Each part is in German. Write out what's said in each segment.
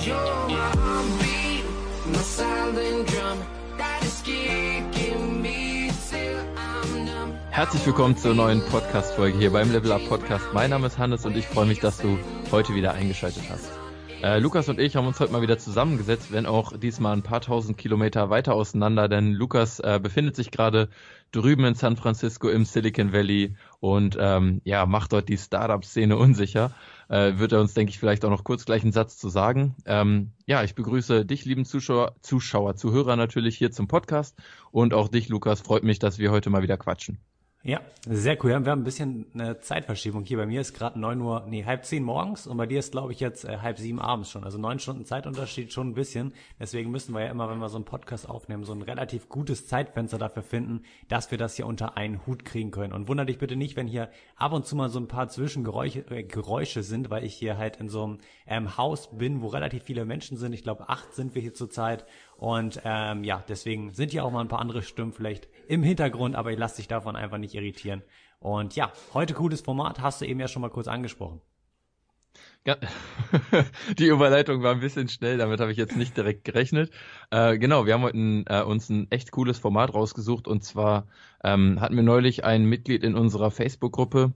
You're my heartbeat, my silent drum that is kicking me till I'm numb. Herzlich willkommen zur neuen Podcast-Folge hier beim Level Up Podcast. Mein Name ist Hannes und ich freue mich, dass du heute wieder eingeschaltet hast. Lukas und ich haben uns heute mal wieder zusammengesetzt, wenn auch diesmal ein paar tausend Kilometer weiter auseinander, denn Lukas befindet sich gerade drüben in San Francisco im Silicon Valley und macht dort die Startup-Szene unsicher. Wird er uns, denke ich, vielleicht auch noch kurz gleich einen Satz zu sagen. Ich begrüße dich, lieben Zuhörer natürlich hier zum Podcast und auch dich, Lukas. Freut mich, dass wir heute mal wieder quatschen. Ja, sehr cool. Wir haben ein bisschen eine Zeitverschiebung hier. Bei mir ist gerade 9:30 morgens und bei dir ist, glaube ich, jetzt 6:30 abends schon. Also 9 Stunden Zeitunterschied schon ein bisschen. Deswegen müssen wir ja immer, wenn wir so einen Podcast aufnehmen, so ein relativ gutes Zeitfenster dafür finden, dass wir das hier unter einen Hut kriegen können. Und wundert dich bitte nicht, wenn hier ab und zu mal so ein paar Geräusche sind, weil ich hier halt in so einem Haus bin, wo relativ viele Menschen sind. Ich glaube, 8 sind wir hier zurzeit. Und deswegen sind hier auch mal ein paar andere Stimmen vielleicht im Hintergrund, aber ich lasse dich davon einfach nicht irritieren. Und ja, heute cooles Format, hast du eben ja schon mal kurz angesprochen. Ja, die Überleitung war ein bisschen schnell, damit habe ich jetzt nicht direkt gerechnet. Wir haben heute uns ein echt cooles Format rausgesucht und zwar hatten wir neulich ein Mitglied in unserer Facebook-Gruppe,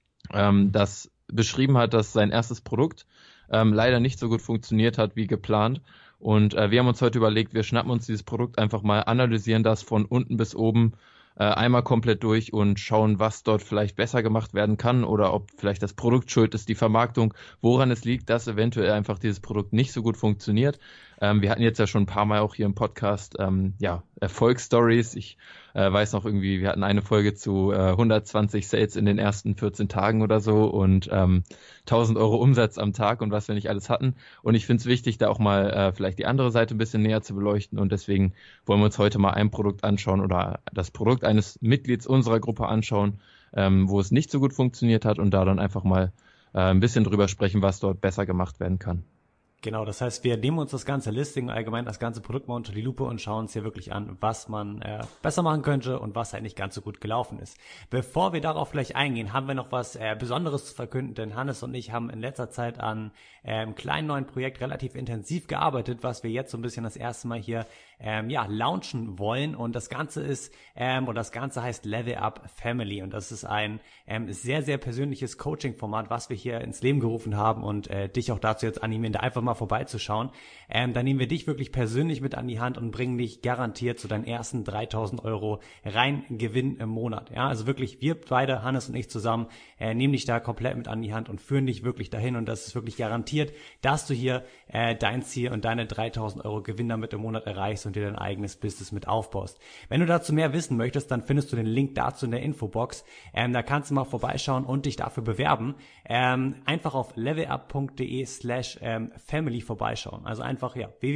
das beschrieben hat, dass sein erstes Produkt leider nicht so gut funktioniert hat wie geplant. Und wir haben uns heute überlegt, wir schnappen uns dieses Produkt einfach mal, analysieren das von unten bis oben einmal komplett durch und schauen, was dort vielleicht besser gemacht werden kann oder ob vielleicht das Produkt schuld ist, die Vermarktung, woran es liegt, dass eventuell einfach dieses Produkt nicht so gut funktioniert. Wir hatten jetzt ja schon ein paar Mal auch hier im Podcast Erfolgsstories. Ich weiß noch irgendwie, wir hatten eine Folge zu 120 Sales in den ersten 14 Tagen oder so und 1.000 Euro Umsatz am Tag und was wir nicht alles hatten. Und ich finde es wichtig, da auch mal vielleicht die andere Seite ein bisschen näher zu beleuchten und deswegen wollen wir uns heute mal ein Produkt anschauen oder das Produkt eines Mitglieds unserer Gruppe anschauen, wo es nicht so gut funktioniert hat und da dann einfach mal ein bisschen drüber sprechen, was dort besser gemacht werden kann. Genau, das heißt, wir nehmen uns das ganze Listing, allgemein das ganze Produkt mal unter die Lupe und schauen uns hier wirklich an, was man besser machen könnte und was halt nicht ganz so gut gelaufen ist. Bevor wir darauf gleich eingehen, haben wir noch was Besonderes zu verkünden, denn Hannes und ich haben in letzter Zeit an einem kleinen neuen Projekt relativ intensiv gearbeitet, was wir jetzt so ein bisschen das erste Mal hier launchen wollen und das Ganze ist, das Ganze heißt Level Up Family und das ist ein sehr, sehr persönliches Coaching-Format, was wir hier ins Leben gerufen haben und dich auch dazu jetzt animieren, da einfach mal vorbeizuschauen. Da nehmen wir dich wirklich persönlich mit an die Hand und bringen dich garantiert zu deinen ersten 3.000 Euro rein Gewinn im Monat. Ja, also wirklich wir beide, Hannes und ich zusammen, nehmen dich da komplett mit an die Hand und führen dich wirklich dahin und das ist wirklich garantiert, dass du hier dein Ziel und deine 3.000 Euro Gewinn damit im Monat erreichst und dir dein eigenes Business mit aufbaust. Wenn du dazu mehr wissen möchtest, dann findest du den Link dazu in der Infobox. Da kannst du mal vorbeischauen und dich dafür bewerben. Einfach auf levelup.de/family vorbeischauen. Also einfach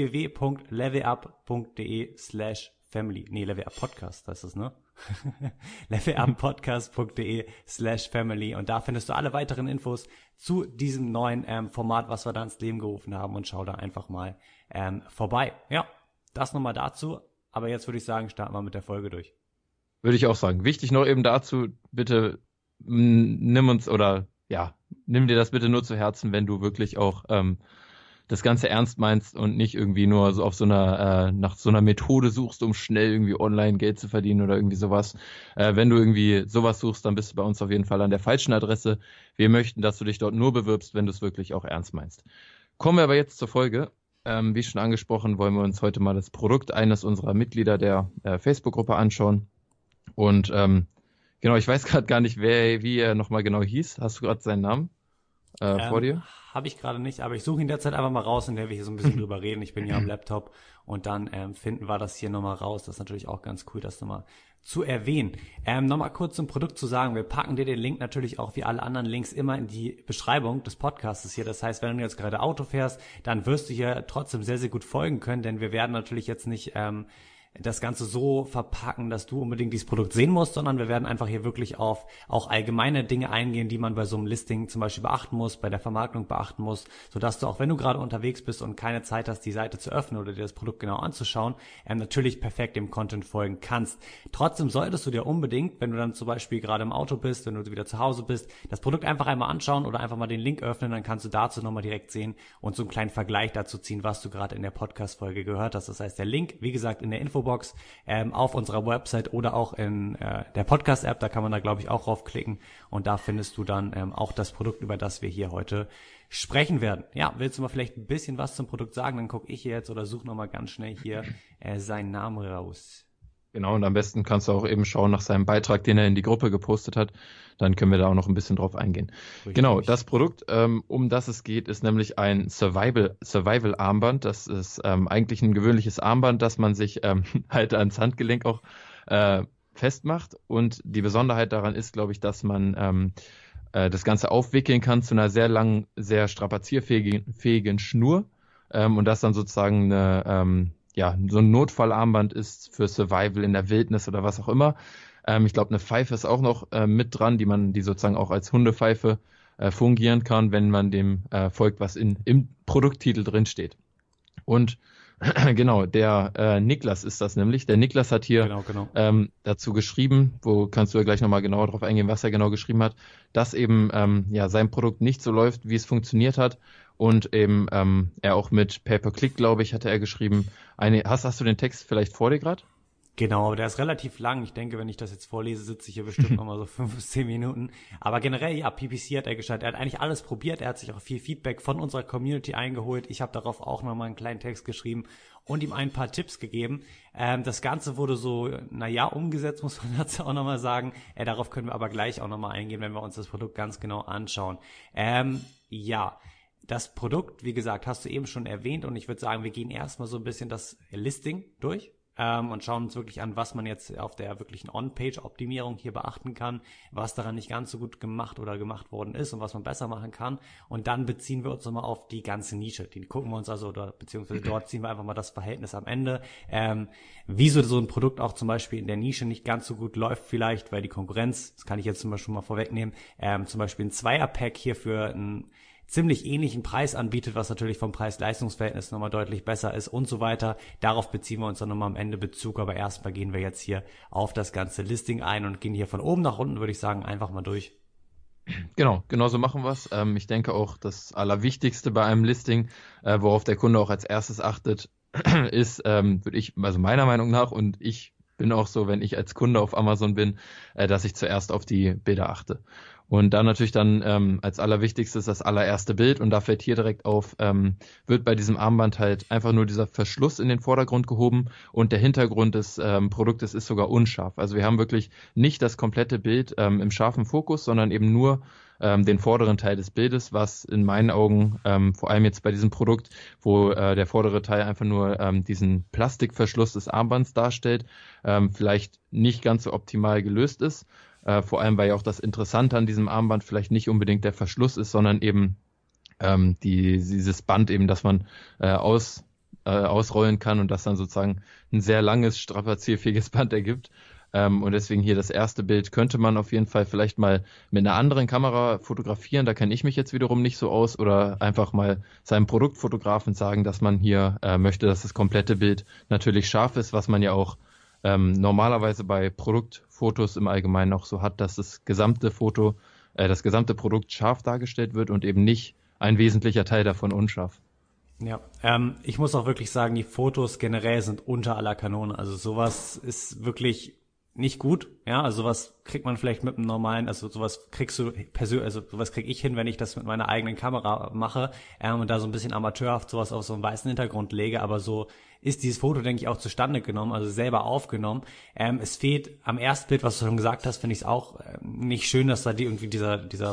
www.levelup.de/family. Nee, Levelup Podcast, das ist es, ne? leveluppodcast.de/family und da findest du alle weiteren Infos zu diesem neuen Format, was wir da ins Leben gerufen haben und schau da einfach mal vorbei. Ja, das nochmal dazu, aber jetzt würde ich sagen, starten wir mit der Folge durch. Würde ich auch sagen. Wichtig noch eben dazu, bitte nimm dir das bitte nur zu Herzen, wenn du wirklich auch das Ganze ernst meinst und nicht irgendwie nur so auf nach so einer Methode suchst, um schnell irgendwie online Geld zu verdienen oder irgendwie sowas. Wenn du irgendwie sowas suchst, dann bist du bei uns auf jeden Fall an der falschen Adresse. Wir möchten, dass du dich dort nur bewirbst, wenn du es wirklich auch ernst meinst. Kommen wir aber jetzt zur Folge. Wie schon angesprochen, wollen wir uns heute mal das Produkt eines unserer Mitglieder der Facebook-Gruppe anschauen. Und ich weiß gerade gar nicht, wie er nochmal genau hieß. Hast du gerade seinen Namen vor dir? Habe ich gerade nicht, aber ich suche ihn derzeit einfach mal raus, in der wir hier so ein bisschen drüber reden. Ich bin ja am Laptop und dann finden wir das hier nochmal raus. Das ist natürlich auch ganz cool, das nochmal zu erwähnen. Nochmal kurz zum Produkt zu sagen. Wir packen dir den Link natürlich auch wie alle anderen Links immer in die Beschreibung des Podcasts hier. Das heißt, wenn du jetzt gerade Auto fährst, dann wirst du hier trotzdem sehr, sehr gut folgen können, denn wir werden natürlich jetzt nicht das Ganze so verpacken, dass du unbedingt dieses Produkt sehen musst, sondern wir werden einfach hier wirklich auf auch allgemeine Dinge eingehen, die man bei so einem Listing zum Beispiel beachten muss, bei der Vermarktung beachten muss, sodass du auch, wenn du gerade unterwegs bist und keine Zeit hast, die Seite zu öffnen oder dir das Produkt genau anzuschauen, natürlich perfekt dem Content folgen kannst. Trotzdem solltest du dir unbedingt, wenn du dann zum Beispiel gerade im Auto bist, wenn du wieder zu Hause bist, das Produkt einfach einmal anschauen oder einfach mal den Link öffnen, dann kannst du dazu nochmal direkt sehen und so einen kleinen Vergleich dazu ziehen, was du gerade in der Podcast-Folge gehört hast. Das heißt, der Link, wie gesagt, in der Infobox auf unserer Website oder auch in der Podcast-App, da kann man da, glaube ich, auch raufklicken und da findest du dann auch das Produkt, über das wir hier heute sprechen werden. Ja, willst du mal vielleicht ein bisschen was zum Produkt sagen? Dann gucke ich hier jetzt oder suche nochmal ganz schnell hier seinen Namen raus. Genau, und am besten kannst du auch eben schauen nach seinem Beitrag, den er in die Gruppe gepostet hat. Dann können wir da auch noch ein bisschen drauf eingehen. Richtig. Genau, das Produkt, um das es geht, ist nämlich ein Survival-Armband. Das ist eigentlich ein gewöhnliches Armband, das man sich halt ans Handgelenk auch festmacht. Und die Besonderheit daran ist, glaube ich, dass man das Ganze aufwickeln kann zu einer sehr langen, sehr strapazierfähigen Schnur. Und das dann sozusagen eine so ein Notfallarmband ist für Survival in der Wildnis oder was auch immer. Ich glaube, eine Pfeife ist auch noch mit dran, die sozusagen auch als Hundepfeife fungieren kann, wenn man dem folgt, was im Produkttitel drin steht. Und genau, der Niklas ist das nämlich. Der Niklas hat hier dazu geschrieben, wo kannst du ja gleich nochmal genauer drauf eingehen, was er genau geschrieben hat, dass eben sein Produkt nicht so läuft, wie es funktioniert hat. Und eben er auch mit Pay-per-Click, glaube ich, hatte er geschrieben. Hast du den Text vielleicht vor dir gerade? Genau, aber der ist relativ lang. Ich denke, wenn ich das jetzt vorlese, sitze ich hier bestimmt nochmal so 5 bis 10 Minuten. Aber generell, ja, PPC hat er gestartet. Er hat eigentlich alles probiert. Er hat sich auch viel Feedback von unserer Community eingeholt. Ich habe darauf auch nochmal einen kleinen Text geschrieben und ihm ein paar Tipps gegeben. Das Ganze wurde so, umgesetzt, muss man dazu auch nochmal sagen. Darauf können wir aber gleich auch nochmal eingehen, wenn wir uns das Produkt ganz genau anschauen. Das Produkt, wie gesagt, hast du eben schon erwähnt und ich würde sagen, wir gehen erstmal so ein bisschen das Listing durch und schauen uns wirklich an, was man jetzt auf der wirklichen On-Page-Optimierung hier beachten kann, was daran nicht ganz so gut gemacht oder gemacht worden ist und was man besser machen kann. Und dann beziehen wir uns nochmal auf die ganze Nische. Die gucken wir uns also, beziehungsweise dort ziehen wir einfach mal das Verhältnis am Ende. Wieso so ein Produkt auch zum Beispiel in der Nische nicht ganz so gut läuft vielleicht, weil die Konkurrenz, das kann ich jetzt zum Beispiel mal vorwegnehmen, zum Beispiel ein Zweier-Pack hier für ein ziemlich ähnlichen Preis anbietet, was natürlich vom Preis-Leistungs-Verhältnis nochmal deutlich besser ist und so weiter. Darauf beziehen wir uns dann nochmal am Ende Bezug, aber erstmal gehen wir jetzt hier auf das ganze Listing ein und gehen hier von oben nach unten, würde ich sagen, einfach mal durch. Genau so machen wir es. Ich denke auch, das Allerwichtigste bei einem Listing, worauf der Kunde auch als erstes achtet, ist, also meiner Meinung nach, und ich bin auch so, wenn ich als Kunde auf Amazon bin, dass ich zuerst auf die Bilder achte. Und dann natürlich dann als allerwichtigstes das allererste Bild und da fällt hier direkt auf, wird bei diesem Armband halt einfach nur dieser Verschluss in den Vordergrund gehoben und der Hintergrund des Produktes ist sogar unscharf. Also wir haben wirklich nicht das komplette Bild im scharfen Fokus, sondern eben nur den vorderen Teil des Bildes, was in meinen Augen, vor allem jetzt bei diesem Produkt, wo der vordere Teil einfach nur diesen Plastikverschluss des Armbands darstellt, vielleicht nicht ganz so optimal gelöst ist. Vor allem, weil ja auch das Interessante an diesem Armband vielleicht nicht unbedingt der Verschluss ist, sondern eben dieses Band eben, das man ausrollen kann und das dann sozusagen ein sehr langes, strapazierfähiges Band ergibt. Und deswegen hier das erste Bild könnte man auf jeden Fall vielleicht mal mit einer anderen Kamera fotografieren. Da kenne ich mich jetzt wiederum nicht so aus oder einfach mal seinem Produktfotografen sagen, dass man hier möchte, dass das komplette Bild natürlich scharf ist, was man ja auch normalerweise bei Produktfotos im Allgemeinen auch so hat, dass das gesamte Produkt scharf dargestellt wird und eben nicht ein wesentlicher Teil davon unscharf. Ja, ich muss auch wirklich sagen, die Fotos generell sind unter aller Kanone. Also sowas ist wirklich nicht gut, ja, also sowas kriegt man vielleicht mit einem normalen, also sowas kriegst du persönlich, also sowas krieg ich hin, wenn ich das mit meiner eigenen Kamera mache und da so ein bisschen amateurhaft sowas auf so einen weißen Hintergrund lege, aber so ist dieses Foto, denke ich, auch zustande genommen, also selber aufgenommen. Es fehlt am ersten Bild, was du schon gesagt hast, finde ich es auch nicht schön, dass da irgendwie dieser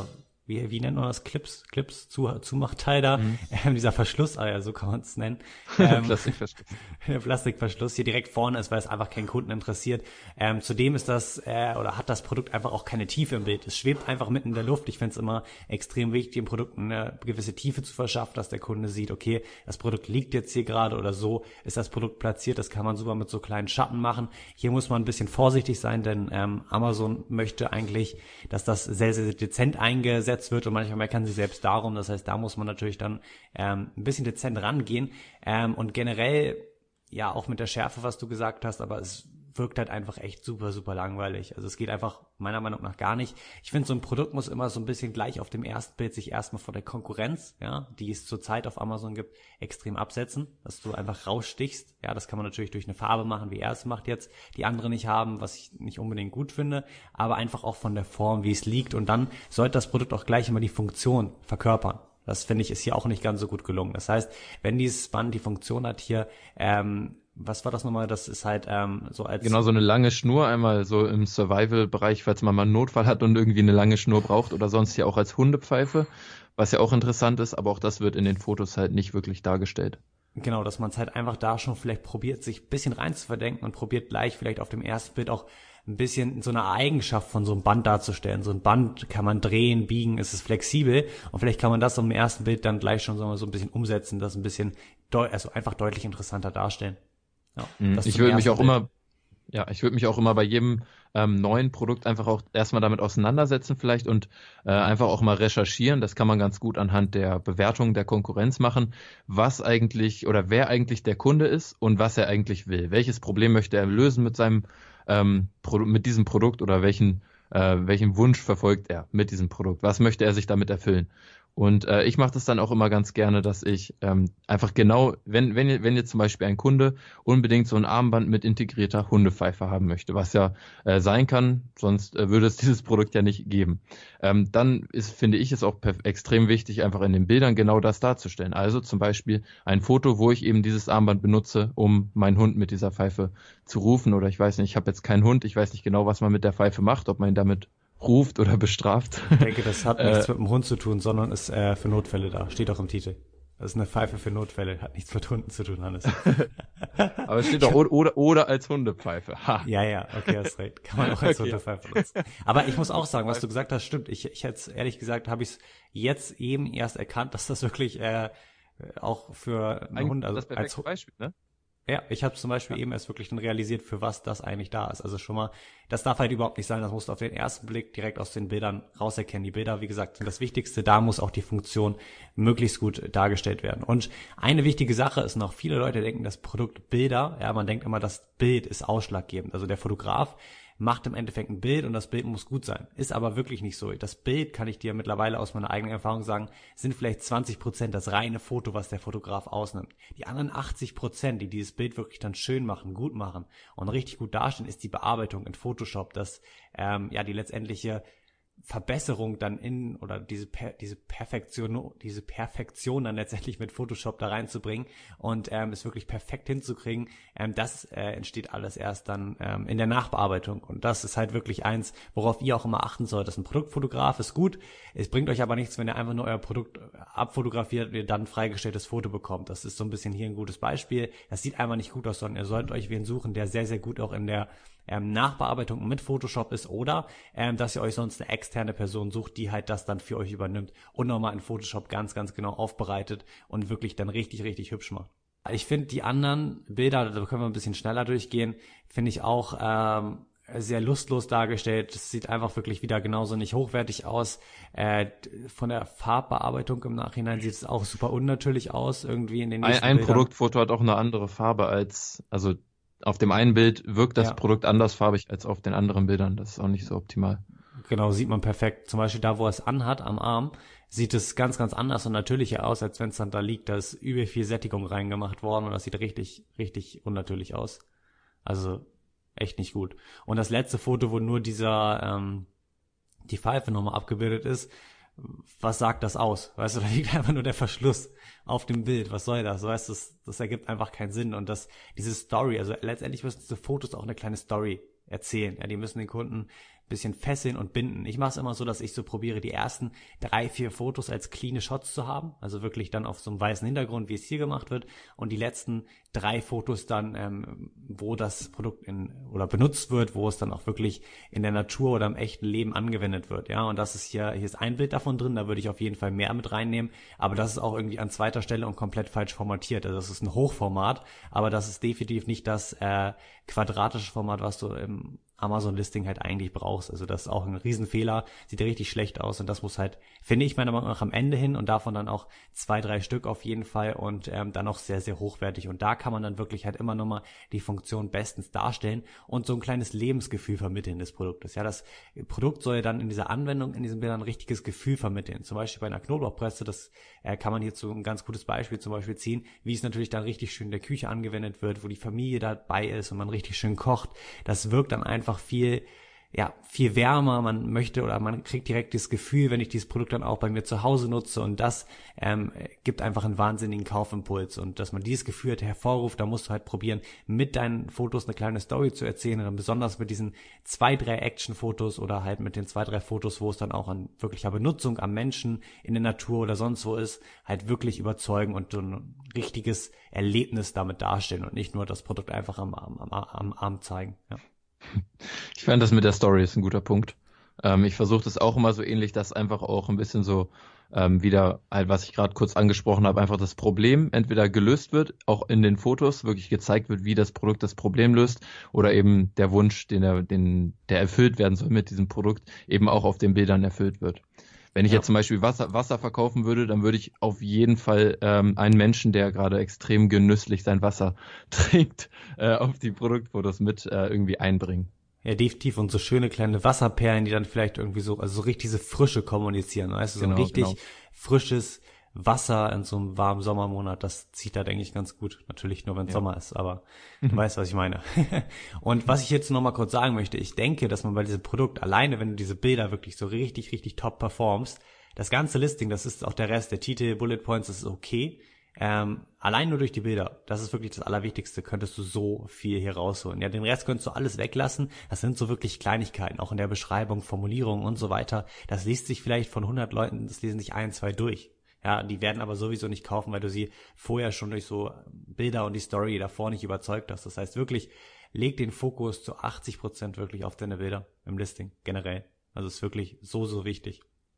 wie nennt man das? Clips, Zumachteil da, dieser Verschluss, so kann man es nennen. Plastikverschluss. Der Plastikverschluss hier direkt vorne ist, weil es einfach keinen Kunden interessiert. Zudem ist das, oder hat das Produkt einfach auch keine Tiefe im Bild. Es schwebt einfach mitten in der Luft. Ich finde es immer extrem wichtig, dem Produkt eine gewisse Tiefe zu verschaffen, dass der Kunde sieht, okay, das Produkt liegt jetzt hier gerade oder so ist das Produkt platziert. Das kann man super mit so kleinen Schatten machen. Hier muss man ein bisschen vorsichtig sein, denn Amazon möchte eigentlich, dass das sehr, sehr dezent eingesetzt wird und manchmal meckern sie selbst darum. Das heißt, da muss man natürlich dann ein bisschen dezent rangehen und generell ja auch mit der Schärfe, was du gesagt hast, aber es wirkt halt einfach echt super, super langweilig. Also es geht einfach meiner Meinung nach gar nicht. Ich finde, so ein Produkt muss immer so ein bisschen gleich auf dem ersten Bild sich erstmal von der Konkurrenz, ja, die es zurzeit auf Amazon gibt, extrem absetzen, dass du einfach rausstichst. Ja, das kann man natürlich durch eine Farbe machen, wie er es macht jetzt, die andere nicht haben, was ich nicht unbedingt gut finde, aber einfach auch von der Form, wie es liegt. Und dann sollte das Produkt auch gleich immer die Funktion verkörpern. Das finde ich ist hier auch nicht ganz so gut gelungen. Das heißt, wenn dieses Band die Funktion hat hier, was war das nochmal? Das ist halt so als... Genau, so eine lange Schnur, einmal so im Survival-Bereich, falls man mal einen Notfall hat und irgendwie eine lange Schnur braucht oder sonst ja auch als Hundepfeife, was ja auch interessant ist, aber auch das wird in den Fotos halt nicht wirklich dargestellt. Genau, dass man es halt einfach da schon vielleicht probiert, sich ein bisschen rein zu verdenken und probiert gleich vielleicht auf dem ersten Bild auch ein bisschen so eine Eigenschaft von so einem Band darzustellen. So ein Band kann man drehen, biegen, es ist flexibel und vielleicht kann man das im ersten Bild dann gleich schon so ein bisschen umsetzen, das ein bisschen, also einfach deutlich interessanter darstellen. Ja, ich würde mich auch immer, ich würde mich auch immer bei jedem neuen Produkt einfach auch erstmal damit auseinandersetzen vielleicht und einfach auch mal recherchieren. Das kann man ganz gut anhand der Bewertung der Konkurrenz machen, was eigentlich oder wer eigentlich der Kunde ist und was er eigentlich will. Welches Problem möchte er lösen mit seinem mit diesem Produkt oder welchen Wunsch verfolgt er mit diesem Produkt? Was möchte er sich damit erfüllen? Und ich mache das dann auch immer ganz gerne, dass ich einfach genau, wenn jetzt zum Beispiel ein Kunde unbedingt so ein Armband mit integrierter Hundepfeife haben möchte, was ja sein kann, sonst würde es dieses Produkt ja nicht geben, dann finde ich es auch extrem wichtig, einfach in den Bildern genau das darzustellen. Also zum Beispiel ein Foto, wo ich eben dieses Armband benutze, um meinen Hund mit dieser Pfeife zu rufen. Oder ich weiß nicht, ich habe jetzt keinen Hund, ich weiß nicht genau, was man mit der Pfeife macht, ob man ihn damit ruft oder bestraft. Ich denke, das hat nichts mit dem Hund zu tun, sondern ist für Notfälle da. Steht auch im Titel. Das ist eine Pfeife für Notfälle. Hat nichts mit Hunden zu tun, Hannes. Aber es steht doch oder als Hundepfeife. Ha. Ja, okay, hast recht. Kann man auch als Hundepfeife nutzen. Aber ich muss auch sagen, was du gesagt hast, stimmt. Ich hätte ehrlich gesagt, habe ich es jetzt eben erst erkannt, dass das wirklich auch für einen Hund, also das perfekte Beispiel, ne? Ja, ich habe zum Beispiel eben erst wirklich dann realisiert, für was das eigentlich da ist. Also schon mal, das darf halt überhaupt nicht sein, das musst du auf den ersten Blick direkt aus den Bildern rauserkennen. Die Bilder, wie gesagt, sind das Wichtigste, da muss auch die Funktion möglichst gut dargestellt werden. Und eine wichtige Sache ist noch, viele Leute denken, das Produkt Bilder, man denkt immer, das Bild ist ausschlaggebend. Also der Fotograf macht im Endeffekt ein Bild und das Bild muss gut sein. Ist aber wirklich nicht so. Das Bild, kann ich dir mittlerweile aus meiner eigenen Erfahrung sagen, sind vielleicht 20% das reine Foto, was der Fotograf ausnimmt. Die anderen 80%, die dieses Bild wirklich dann schön machen, gut machen und richtig gut darstellen, ist die Bearbeitung in Photoshop, das die letztendliche Verbesserung dann oder diese Perfektion dann letztendlich mit Photoshop da reinzubringen und es wirklich perfekt hinzukriegen, das entsteht alles erst dann in der Nachbearbeitung. Und das ist halt wirklich eins, worauf ihr auch immer achten sollt. Das ist ein Produktfotograf, ist gut. Es bringt euch aber nichts, wenn ihr einfach nur euer Produkt abfotografiert und ihr dann ein freigestelltes Foto bekommt. Das ist so ein bisschen hier ein gutes Beispiel. Das sieht einfach nicht gut aus, sondern ihr solltet euch wen suchen, der sehr, sehr gut auch in der Nachbearbeitung mit Photoshop ist oder dass ihr euch sonst eine externe Person sucht, die halt das dann für euch übernimmt und nochmal in Photoshop ganz, ganz genau aufbereitet und wirklich dann richtig, richtig hübsch macht. Ich finde die anderen Bilder, da können wir ein bisschen schneller durchgehen, finde ich auch sehr lustlos dargestellt. Es sieht einfach wirklich wieder genauso nicht hochwertig aus. Von der Farbbearbeitung im Nachhinein sieht es auch super unnatürlich aus irgendwie in den nächsten Ein Bildern. Produktfoto hat auch eine andere Farbe also auf dem einen Bild wirkt das Produkt andersfarbig als auf den anderen Bildern. Das ist auch nicht so optimal. Genau, sieht man perfekt. Zum Beispiel da, wo er es anhat, am Arm, sieht es ganz, ganz anders und natürlicher aus, als wenn es dann da liegt. Da ist übel viel Sättigung reingemacht worden und das sieht richtig, richtig unnatürlich aus. Also echt nicht gut. Und das letzte Foto, wo nur die Pfeife nochmal abgebildet ist, was sagt das aus? Weißt du, da liegt einfach nur der Verschluss auf dem Bild. Was soll das? Weißt du, das ergibt einfach keinen Sinn. Und diese Story, also letztendlich müssen diese Fotos auch eine kleine Story erzählen. Ja, die müssen den Kunden ein bisschen fesseln und binden. Ich mache es immer so, dass ich so probiere, die ersten 3-4 Fotos als cleane Shots zu haben, also wirklich dann auf so einem weißen Hintergrund, wie es hier gemacht wird, und die letzten 3 Fotos dann, wo das Produkt oder benutzt wird, wo es dann auch wirklich in der Natur oder im echten Leben angewendet wird. Ja, und das ist hier ist ein Bild davon drin, da würde ich auf jeden Fall mehr mit reinnehmen, aber das ist auch irgendwie an zweiter Stelle und komplett falsch formatiert. Also das ist ein Hochformat, aber das ist definitiv nicht das quadratische Format, was du im Amazon-Listing halt eigentlich brauchst. Also das ist auch ein Riesenfehler, sieht richtig schlecht aus, und das muss halt, finde ich meiner Meinung nach, am Ende hin, und davon dann auch 2-3 Stück auf jeden Fall, und dann auch sehr, sehr hochwertig. Und da kann man dann wirklich halt immer nochmal die Funktion bestens darstellen und so ein kleines Lebensgefühl vermitteln des Produktes. Ja, das Produkt soll ja dann in dieser Anwendung, in diesem Bild ein richtiges Gefühl vermitteln. Zum Beispiel bei einer Knoblauchpresse, das kann man hierzu ein ganz gutes Beispiel zum Beispiel ziehen, wie es natürlich dann richtig schön in der Küche angewendet wird, wo die Familie dabei ist und man richtig schön kocht. Das wirkt dann einfach viel wärmer. Man möchte, oder man kriegt direkt das Gefühl, wenn ich dieses Produkt dann auch bei mir zu Hause nutze, und das gibt einfach einen wahnsinnigen Kaufimpuls, und dass man dieses Gefühl halt hervorruft, da musst du halt probieren, mit deinen Fotos eine kleine Story zu erzählen, und dann besonders mit diesen 2-3 Action-Fotos oder halt mit den 2-3 Fotos, wo es dann auch an wirklicher Benutzung am Menschen, in der Natur oder sonst wo ist, halt wirklich überzeugen und so ein richtiges Erlebnis damit darstellen und nicht nur das Produkt einfach am Arm zeigen. Ja. Ich fand das mit der Story ist ein guter Punkt. Ich versuche das auch immer so ähnlich, dass einfach auch ein bisschen so wieder halt, was ich gerade kurz angesprochen habe, einfach das Problem entweder gelöst wird, auch in den Fotos wirklich gezeigt wird, wie das Produkt das Problem löst, oder eben der Wunsch, der erfüllt werden soll mit diesem Produkt, eben auch auf den Bildern erfüllt wird. Wenn ich jetzt zum Beispiel Wasser verkaufen würde, dann würde ich auf jeden Fall einen Menschen, der gerade extrem genüsslich sein Wasser trinkt, auf die Produktfotos mit irgendwie einbringen. Ja, definitiv. Und so schöne kleine Wasserperlen, die dann vielleicht irgendwie so richtig diese Frische kommunizieren. Weißt du, so ein richtig frisches Wasser in so einem warmen Sommermonat, das zieht da, denke ich, ganz gut. Natürlich nur, wenn es Sommer ist, aber du weißt, was ich meine. Und was ich jetzt noch mal kurz sagen möchte, ich denke, dass man bei diesem Produkt alleine, wenn du diese Bilder wirklich so richtig, richtig top performst, das ganze Listing, das ist auch der Rest, der Titel, Bullet Points, das ist okay. Allein nur durch die Bilder, das ist wirklich das Allerwichtigste, könntest du so viel hier rausholen. Ja, den Rest könntest du alles weglassen. Das sind so wirklich Kleinigkeiten, auch in der Beschreibung, Formulierung und so weiter. Das liest sich vielleicht von 100 Leuten, das lesen sich 1, 2 durch. Ja, die werden aber sowieso nicht kaufen, weil du sie vorher schon durch so Bilder und die Story davor nicht überzeugt hast. Das heißt wirklich, leg den Fokus zu 80% wirklich auf deine Bilder im Listing generell. Also ist wirklich so, so wichtig.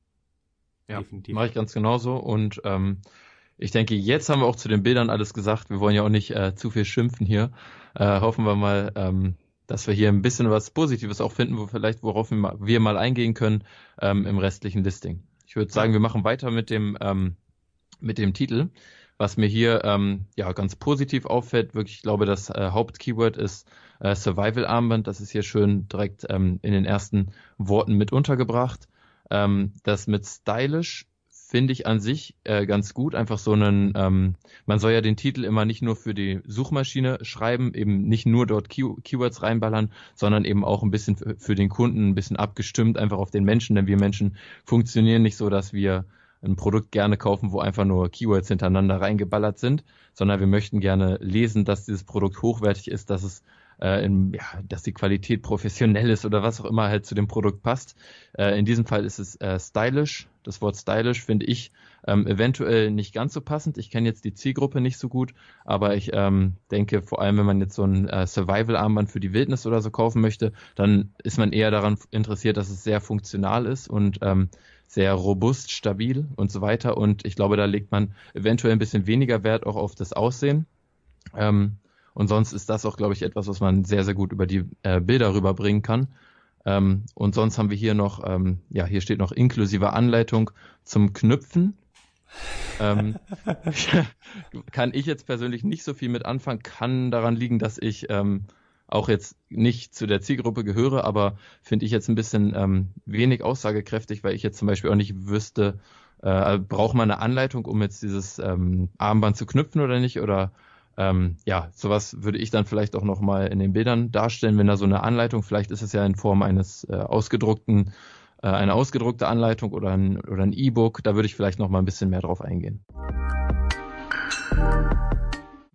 Ja, mache ich ganz genauso, und ich denke, jetzt haben wir auch zu den Bildern alles gesagt. Wir wollen ja auch nicht zu viel schimpfen hier. Hoffen wir mal, dass wir hier ein bisschen was Positives auch finden, worauf wir mal eingehen können im restlichen Listing. Ich würde sagen, wir machen weiter mit dem Titel. Was mir hier ganz positiv auffällt, wirklich, ich glaube, das Hauptkeyword ist Survival-Armband. Das ist hier schön direkt in den ersten Worten mit untergebracht. Das mit stylisch finde ich an sich ganz gut. Einfach so man soll ja den Titel immer nicht nur für die Suchmaschine schreiben, eben nicht nur dort Keywords reinballern, sondern eben auch ein bisschen für den Kunden, ein bisschen abgestimmt einfach auf den Menschen, denn wir Menschen funktionieren nicht so, dass wir ein Produkt gerne kaufen, wo einfach nur Keywords hintereinander reingeballert sind, sondern wir möchten gerne lesen, dass dieses Produkt hochwertig ist, dass es dass die Qualität professionell ist oder was auch immer halt zu dem Produkt passt. In diesem Fall ist es stylisch. Das Wort stylisch finde ich eventuell nicht ganz so passend. Ich kenne jetzt die Zielgruppe nicht so gut, aber ich denke, vor allem wenn man jetzt so ein Survival-Armband für die Wildnis oder so kaufen möchte, dann ist man eher daran interessiert, dass es sehr funktional ist und sehr robust, stabil und so weiter. Und ich glaube, da legt man eventuell ein bisschen weniger Wert auch auf das Aussehen. Und sonst ist das auch, glaube ich, etwas, was man sehr, sehr gut über die Bilder rüberbringen kann. Und sonst haben wir hier noch, hier steht noch inklusive Anleitung zum Knüpfen. Kann ich jetzt persönlich nicht so viel mit anfangen, kann daran liegen, dass ich auch jetzt nicht zu der Zielgruppe gehöre, aber finde ich jetzt ein bisschen wenig aussagekräftig, weil ich jetzt zum Beispiel auch nicht wüsste, braucht man eine Anleitung, um jetzt dieses Armband zu knüpfen oder nicht, oder sowas würde ich dann vielleicht auch nochmal in den Bildern darstellen, wenn da so eine Anleitung, vielleicht ist es ja in Form eines eine ausgedruckte Anleitung oder ein E-Book, da würde ich vielleicht nochmal ein bisschen mehr drauf eingehen.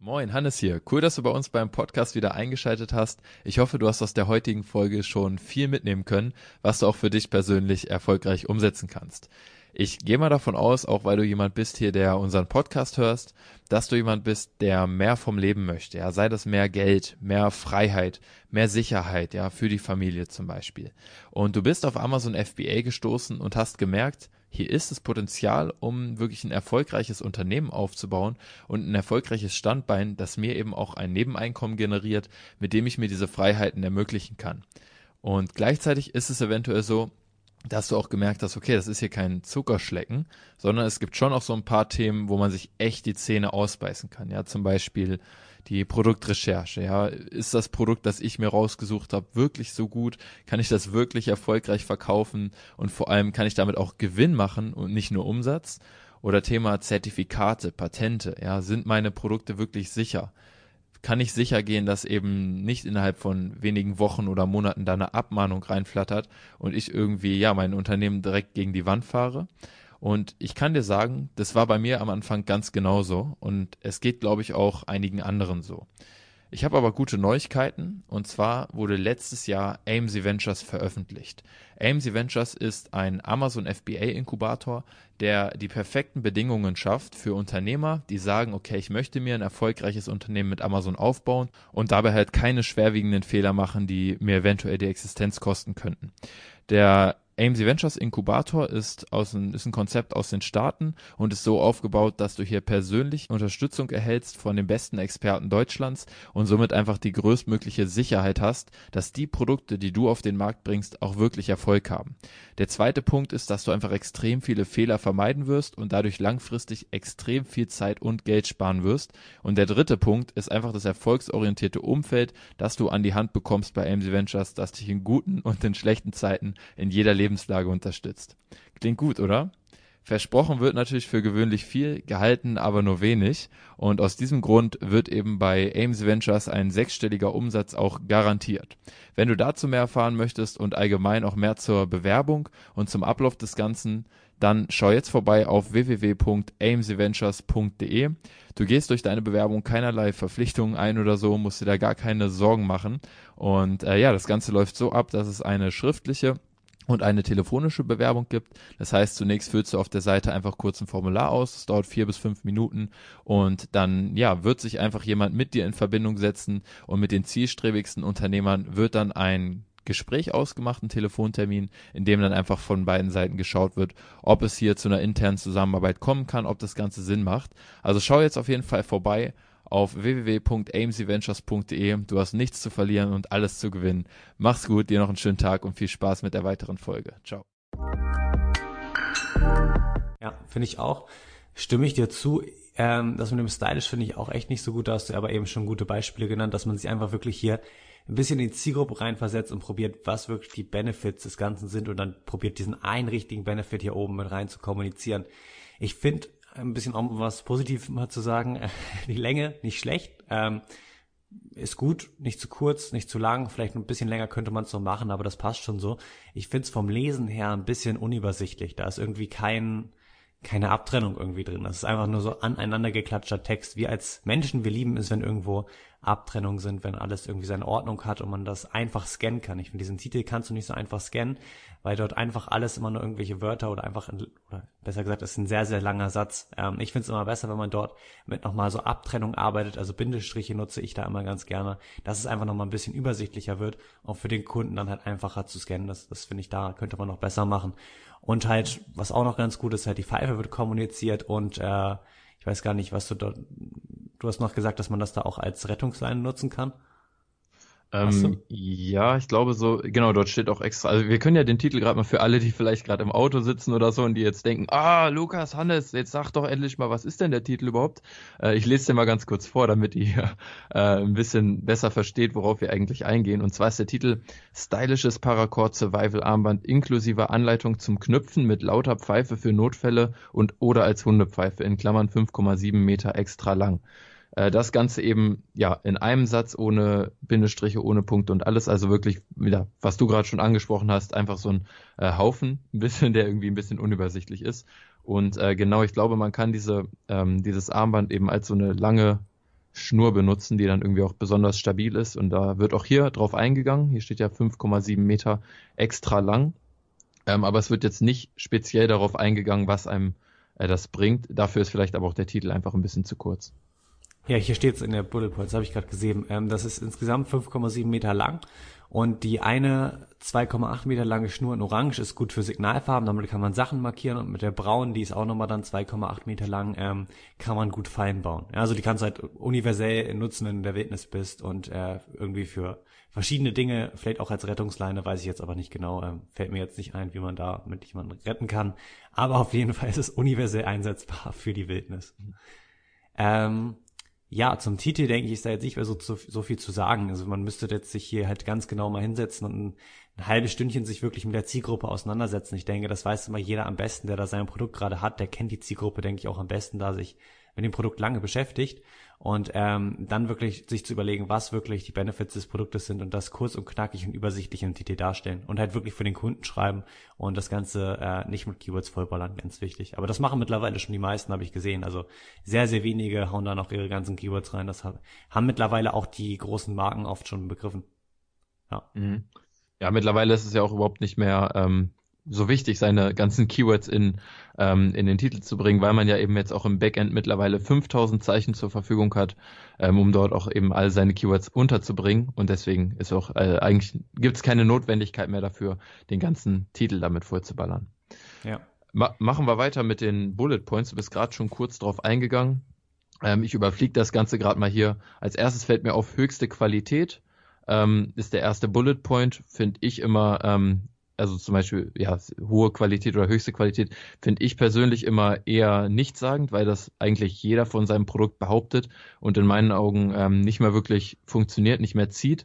Moin, Hannes hier. Cool, dass du bei uns beim Podcast wieder eingeschaltet hast. Ich hoffe, du hast aus der heutigen Folge schon viel mitnehmen können, was du auch für dich persönlich erfolgreich umsetzen kannst. Ich gehe mal davon aus, auch weil du jemand bist hier, der unseren Podcast hörst, dass du jemand bist, der mehr vom Leben möchte. Ja, sei das mehr Geld, mehr Freiheit, mehr Sicherheit, ja, für die Familie zum Beispiel. Und du bist auf Amazon FBA gestoßen und hast gemerkt, hier ist das Potenzial, um wirklich ein erfolgreiches Unternehmen aufzubauen und ein erfolgreiches Standbein, das mir eben auch ein Nebeneinkommen generiert, mit dem ich mir diese Freiheiten ermöglichen kann. Und gleichzeitig ist es eventuell so, dass du auch gemerkt hast, okay, das ist hier kein Zuckerschlecken, sondern es gibt schon auch so ein paar Themen, wo man sich echt die Zähne ausbeißen kann. Ja, zum Beispiel die Produktrecherche. Ja, ist das Produkt, das ich mir rausgesucht habe, wirklich so gut? Kann ich das wirklich erfolgreich verkaufen? Und vor allem kann ich damit auch Gewinn machen und nicht nur Umsatz? Oder Thema Zertifikate, Patente. Ja, sind meine Produkte wirklich sicher? Kann ich sicher gehen, dass eben nicht innerhalb von wenigen Wochen oder Monaten da eine Abmahnung reinflattert und ich irgendwie, ja, mein Unternehmen direkt gegen die Wand fahre. Und ich kann dir sagen, das war bei mir am Anfang ganz genauso und es geht, glaube ich, auch einigen anderen so. Ich habe aber gute Neuigkeiten, und zwar wurde letztes Jahr AMZ Ventures veröffentlicht. AMZ Ventures ist ein Amazon FBA Inkubator, der die perfekten Bedingungen schafft für Unternehmer, die sagen, okay, ich möchte mir ein erfolgreiches Unternehmen mit Amazon aufbauen und dabei halt keine schwerwiegenden Fehler machen, die mir eventuell die Existenz kosten könnten. Der AMZ Ventures Inkubator ist ein Konzept aus den Staaten und ist so aufgebaut, dass du hier persönlich Unterstützung erhältst von den besten Experten Deutschlands und somit einfach die größtmögliche Sicherheit hast, dass die Produkte, die du auf den Markt bringst, auch wirklich Erfolg haben. Der zweite Punkt ist, dass du einfach extrem viele Fehler vermeiden wirst und dadurch langfristig extrem viel Zeit und Geld sparen wirst. Und der dritte Punkt ist einfach das erfolgsorientierte Umfeld, das du an die Hand bekommst bei AMZ Ventures, das dich in guten und in schlechten Zeiten in jeder Lebenslage unterstützt. Klingt gut, oder? Versprochen wird natürlich für gewöhnlich viel, gehalten aber nur wenig. Und aus diesem Grund wird eben bei AMZ Ventures ein sechsstelliger Umsatz auch garantiert. Wenn du dazu mehr erfahren möchtest und allgemein auch mehr zur Bewerbung und zum Ablauf des Ganzen, dann schau jetzt vorbei auf www.amzventures.de. Du gehst durch deine Bewerbung keinerlei Verpflichtungen ein oder so, musst dir da gar keine Sorgen machen. Und das Ganze läuft so ab, dass es eine schriftliche und eine telefonische Bewerbung gibt. Das heißt, zunächst füllst du auf der Seite einfach kurz ein Formular aus. Es dauert 4 bis 5 Minuten und dann wird sich einfach jemand mit dir in Verbindung setzen und mit den zielstrebigsten Unternehmern wird dann ein Gespräch ausgemacht, ein Telefontermin, in dem dann einfach von beiden Seiten geschaut wird, ob es hier zu einer internen Zusammenarbeit kommen kann, ob das Ganze Sinn macht. Also schau jetzt auf jeden Fall vorbei auf www.amzventures.de. Du hast nichts zu verlieren und alles zu gewinnen. Mach's gut, dir noch einen schönen Tag und viel Spaß mit der weiteren Folge. Ciao. Ja, finde ich auch. Stimme ich dir zu. Das mit dem Stylish finde ich auch echt nicht so gut. Da hast du aber eben schon gute Beispiele genannt, dass man sich einfach wirklich hier ein bisschen in die Zielgruppe reinversetzt und probiert, was wirklich die Benefits des Ganzen sind und dann probiert diesen einen richtigen Benefit hier oben mit rein zu kommunizieren. Ich finde, ein bisschen auch was Positives mal zu sagen, die Länge nicht schlecht, ist gut, nicht zu kurz, nicht zu lang, vielleicht ein bisschen länger könnte man es noch machen, aber das passt schon so. Ich finde es vom Lesen her ein bisschen unübersichtlich, da ist irgendwie keine Abtrennung irgendwie drin, das ist einfach nur so aneinander geklatschter Text. Wir als Menschen, wir lieben es, wenn irgendwo Abtrennungen sind, wenn alles irgendwie seine Ordnung hat und man das einfach scannen kann. Ich finde, diesen Titel kannst du nicht so einfach scannen, weil dort einfach alles immer nur irgendwelche Wörter oder besser gesagt, es ist ein sehr, sehr langer Satz. Ich finde es immer besser, wenn man dort mit nochmal so Abtrennung arbeitet, also Bindestriche nutze ich da immer ganz gerne, dass es einfach nochmal ein bisschen übersichtlicher wird und für den Kunden dann halt einfacher zu scannen. Das finde ich, da könnte man noch besser machen. Und halt, was auch noch ganz gut ist, halt die Pfeife wird kommuniziert und ich weiß gar nicht, was du hast noch gesagt, dass man das da auch als Rettungsleine nutzen kann. Ja, ich glaube so, genau, dort steht auch extra, also wir können ja den Titel gerade mal für alle, die vielleicht gerade im Auto sitzen oder so und die jetzt denken, Lukas, Hannes, jetzt sag doch endlich mal, was ist denn der Titel überhaupt? Ich lese dir mal ganz kurz vor, damit ihr ein bisschen besser versteht, worauf wir eigentlich eingehen. Und zwar ist der Titel Stylisches Paracord Survival Armband inklusive Anleitung zum Knüpfen mit lauter Pfeife für Notfälle und oder als Hundepfeife in Klammern 5,7 Meter extra lang. Das Ganze eben in einem Satz, ohne Bindestriche, ohne Punkte und alles, also wirklich wieder, was du gerade schon angesprochen hast, einfach so ein Haufen, ein bisschen, der irgendwie ein bisschen unübersichtlich ist. Und genau, ich glaube, man kann dieses Armband eben als so eine lange Schnur benutzen, die dann irgendwie auch besonders stabil ist. Und da wird auch hier drauf eingegangen. Hier steht ja 5,7 Meter extra lang. Aber es wird jetzt nicht speziell darauf eingegangen, was einem das bringt. Dafür ist vielleicht aber auch der Titel einfach ein bisschen zu kurz. Ja, hier steht es in der Bullet Points, habe ich gerade gesehen. Das ist insgesamt 5,7 Meter lang und die eine 2,8 Meter lange Schnur in Orange ist gut für Signalfarben, damit kann man Sachen markieren, und mit der braunen, die ist auch nochmal dann 2,8 Meter lang, kann man gut Fallen bauen. Ja, also die kannst du halt universell nutzen, wenn du in der Wildnis bist und irgendwie für verschiedene Dinge, vielleicht auch als Rettungsleine, weiß ich jetzt aber nicht genau, fällt mir jetzt nicht ein, wie man da mit jemandem retten kann, aber auf jeden Fall ist es universell einsetzbar für die Wildnis. Ja, zum Titel denke ich, ist da jetzt nicht mehr so viel zu sagen. Also man müsste jetzt sich hier halt ganz genau mal hinsetzen und ein halbes Stündchen sich wirklich mit der Zielgruppe auseinandersetzen. Ich denke, das weiß immer jeder am besten, der da sein Produkt gerade hat. Der kennt die Zielgruppe, denke ich, auch am besten, da sich mit dem Produkt lange beschäftigt und dann wirklich sich zu überlegen, was wirklich die Benefits des Produktes sind und das kurz und knackig und übersichtlich im Titel darstellen und halt wirklich für den Kunden schreiben und das Ganze nicht mit Keywords vollballern, ganz wichtig. Aber das machen mittlerweile schon die meisten, habe ich gesehen. Also sehr, sehr wenige hauen da noch ihre ganzen Keywords rein. Das haben mittlerweile auch die großen Marken oft schon begriffen. Ja. Ja, mittlerweile ist es ja auch überhaupt nicht mehr so wichtig, seine ganzen Keywords in den Titel zu bringen, weil man ja eben jetzt auch im Backend mittlerweile 5000 Zeichen zur Verfügung hat, um dort auch eben all seine Keywords unterzubringen. Und deswegen ist auch eigentlich gibt es keine Notwendigkeit mehr dafür, den ganzen Titel damit vollzuballern. Ja. Machen wir weiter mit den Bullet Points. Du bist gerade schon kurz drauf eingegangen. Ich überfliege das Ganze gerade mal hier. Als erstes fällt mir auf höchste Qualität. Ist der erste Bullet Point, finde ich immer, also zum Beispiel, ja, hohe Qualität oder höchste Qualität, finde ich persönlich immer eher nichtssagend, weil das eigentlich jeder von seinem Produkt behauptet und in meinen Augen nicht mehr wirklich funktioniert, nicht mehr zieht.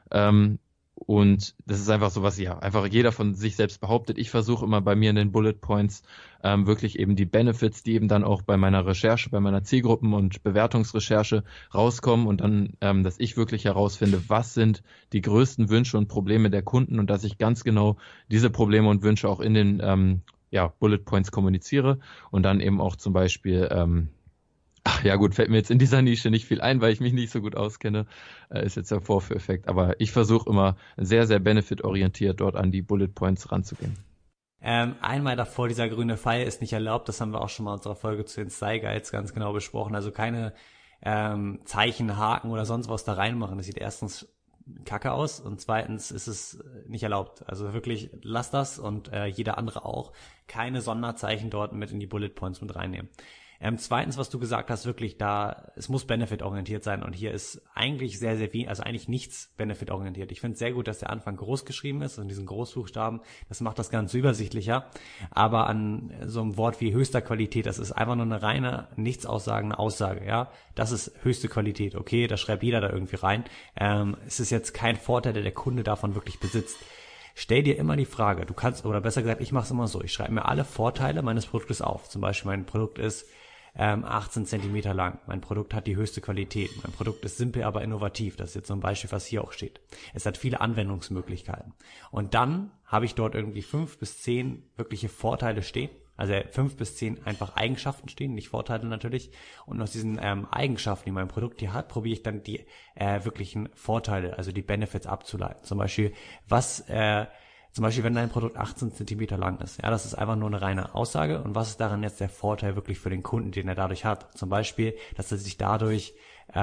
Und das ist einfach so was, ja, einfach jeder von sich selbst behauptet. Ich versuche immer bei mir in den Bullet Points wirklich eben die Benefits, die eben dann auch bei meiner Recherche, bei meiner Zielgruppen- und Bewertungsrecherche rauskommen und dann, dass ich wirklich herausfinde, was sind die größten Wünsche und Probleme der Kunden und dass ich ganz genau diese Probleme und Wünsche auch in den Bullet Points kommuniziere und dann eben auch zum Beispiel ja gut, fällt mir jetzt in dieser Nische nicht viel ein, weil ich mich nicht so gut auskenne, ist jetzt der Vorführeffekt. Aber ich versuche immer sehr, sehr benefitorientiert dort an die Bullet Points ranzugehen. Einmal davor, dieser grüne Pfeil ist nicht erlaubt, das haben wir auch schon mal in unserer Folge zu den Style Guides ganz genau besprochen. Also keine Zeichen, Haken oder sonst was da reinmachen. Das sieht erstens kacke aus und zweitens ist es nicht erlaubt. Also wirklich, lass das und jeder andere auch. Keine Sonderzeichen dort mit in die Bullet Points mit reinnehmen. Zweitens, was du gesagt hast, wirklich da, es muss benefit-orientiert sein und hier ist eigentlich sehr, sehr wenig, also eigentlich nichts benefit-orientiert. Ich finde es sehr gut, dass der Anfang groß geschrieben ist und diesen Großbuchstaben, das macht das Ganze übersichtlicher, aber an so einem Wort wie höchster Qualität, das ist einfach nur eine reine, nichts aussagende Aussage, ja, das ist höchste Qualität, okay, das schreibt jeder da irgendwie rein, es ist jetzt kein Vorteil, der Kunde davon wirklich besitzt. Stell dir immer die Frage, du kannst, oder besser gesagt, ich mache es immer so, ich schreibe mir alle Vorteile meines Produktes auf, zum Beispiel mein Produkt ist 18 Zentimeter lang. Mein Produkt hat die höchste Qualität. Mein Produkt ist simpel, aber innovativ. Das ist jetzt so ein Beispiel, was hier auch steht. Es hat viele Anwendungsmöglichkeiten. Und dann habe ich dort irgendwie 5 bis 10 wirkliche Vorteile stehen. Also 5 bis 10 einfach Eigenschaften stehen, nicht Vorteile natürlich. Und aus diesen Eigenschaften, die mein Produkt hier hat, probiere ich dann die wirklichen Vorteile, also die Benefits abzuleiten. Zum Beispiel, wenn dein Produkt 18 Zentimeter lang ist. Ja, das ist einfach nur eine reine Aussage. Und was ist daran jetzt der Vorteil wirklich für den Kunden, den er dadurch hat? Zum Beispiel, dass er sich dadurch,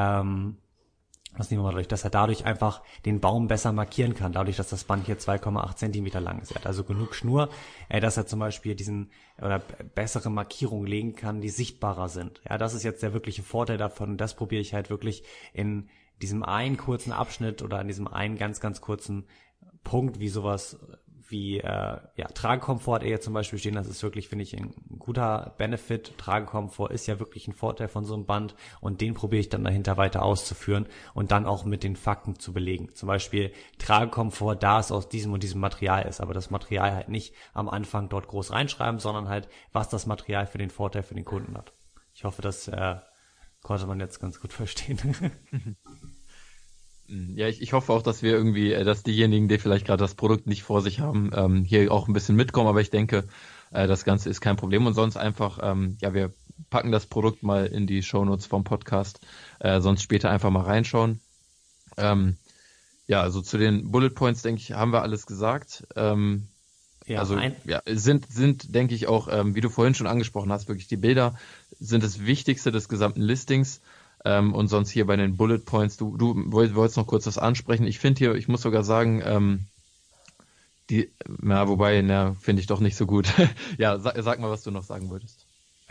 dass er dadurch einfach den Baum besser markieren kann, dadurch, dass das Band hier 2,8 Zentimeter lang ist. Er hat also genug Schnur, dass er zum Beispiel bessere Markierungen legen kann, die sichtbarer sind. Ja, das ist jetzt der wirkliche Vorteil davon. Und das probiere ich halt wirklich in diesem einen kurzen Abschnitt oder in diesem einen ganz, ganz kurzen Punkt, wie sowas wie Tragekomfort eher zum Beispiel stehen, das ist wirklich, finde ich, ein guter Benefit. Tragekomfort ist ja wirklich ein Vorteil von so einem Band und den probiere ich dann dahinter weiter auszuführen und dann auch mit den Fakten zu belegen. Zum Beispiel Tragekomfort, da es aus diesem und diesem Material ist, aber das Material halt nicht am Anfang dort groß reinschreiben, sondern halt, was das Material für den Vorteil für den Kunden hat. Ich hoffe, das konnte man jetzt ganz gut verstehen. Ja, ich hoffe auch, dass wir irgendwie, dass diejenigen, die vielleicht gerade das Produkt nicht vor sich haben, hier auch ein bisschen mitkommen. Aber ich denke, das Ganze ist kein Problem. Und sonst einfach, wir packen das Produkt mal in die Shownotes vom Podcast, sonst später einfach mal reinschauen. Ja, also zu den Bullet Points, denke ich, haben wir alles gesagt. Sind, denke ich, auch, wie du vorhin schon angesprochen hast, wirklich die Bilder sind das Wichtigste des gesamten Listings. Und sonst hier bei den Bullet Points, du wolltest noch kurz was ansprechen. Ich finde hier, ich muss sogar sagen, finde ich doch nicht so gut. Ja, sag mal, was du noch sagen wolltest.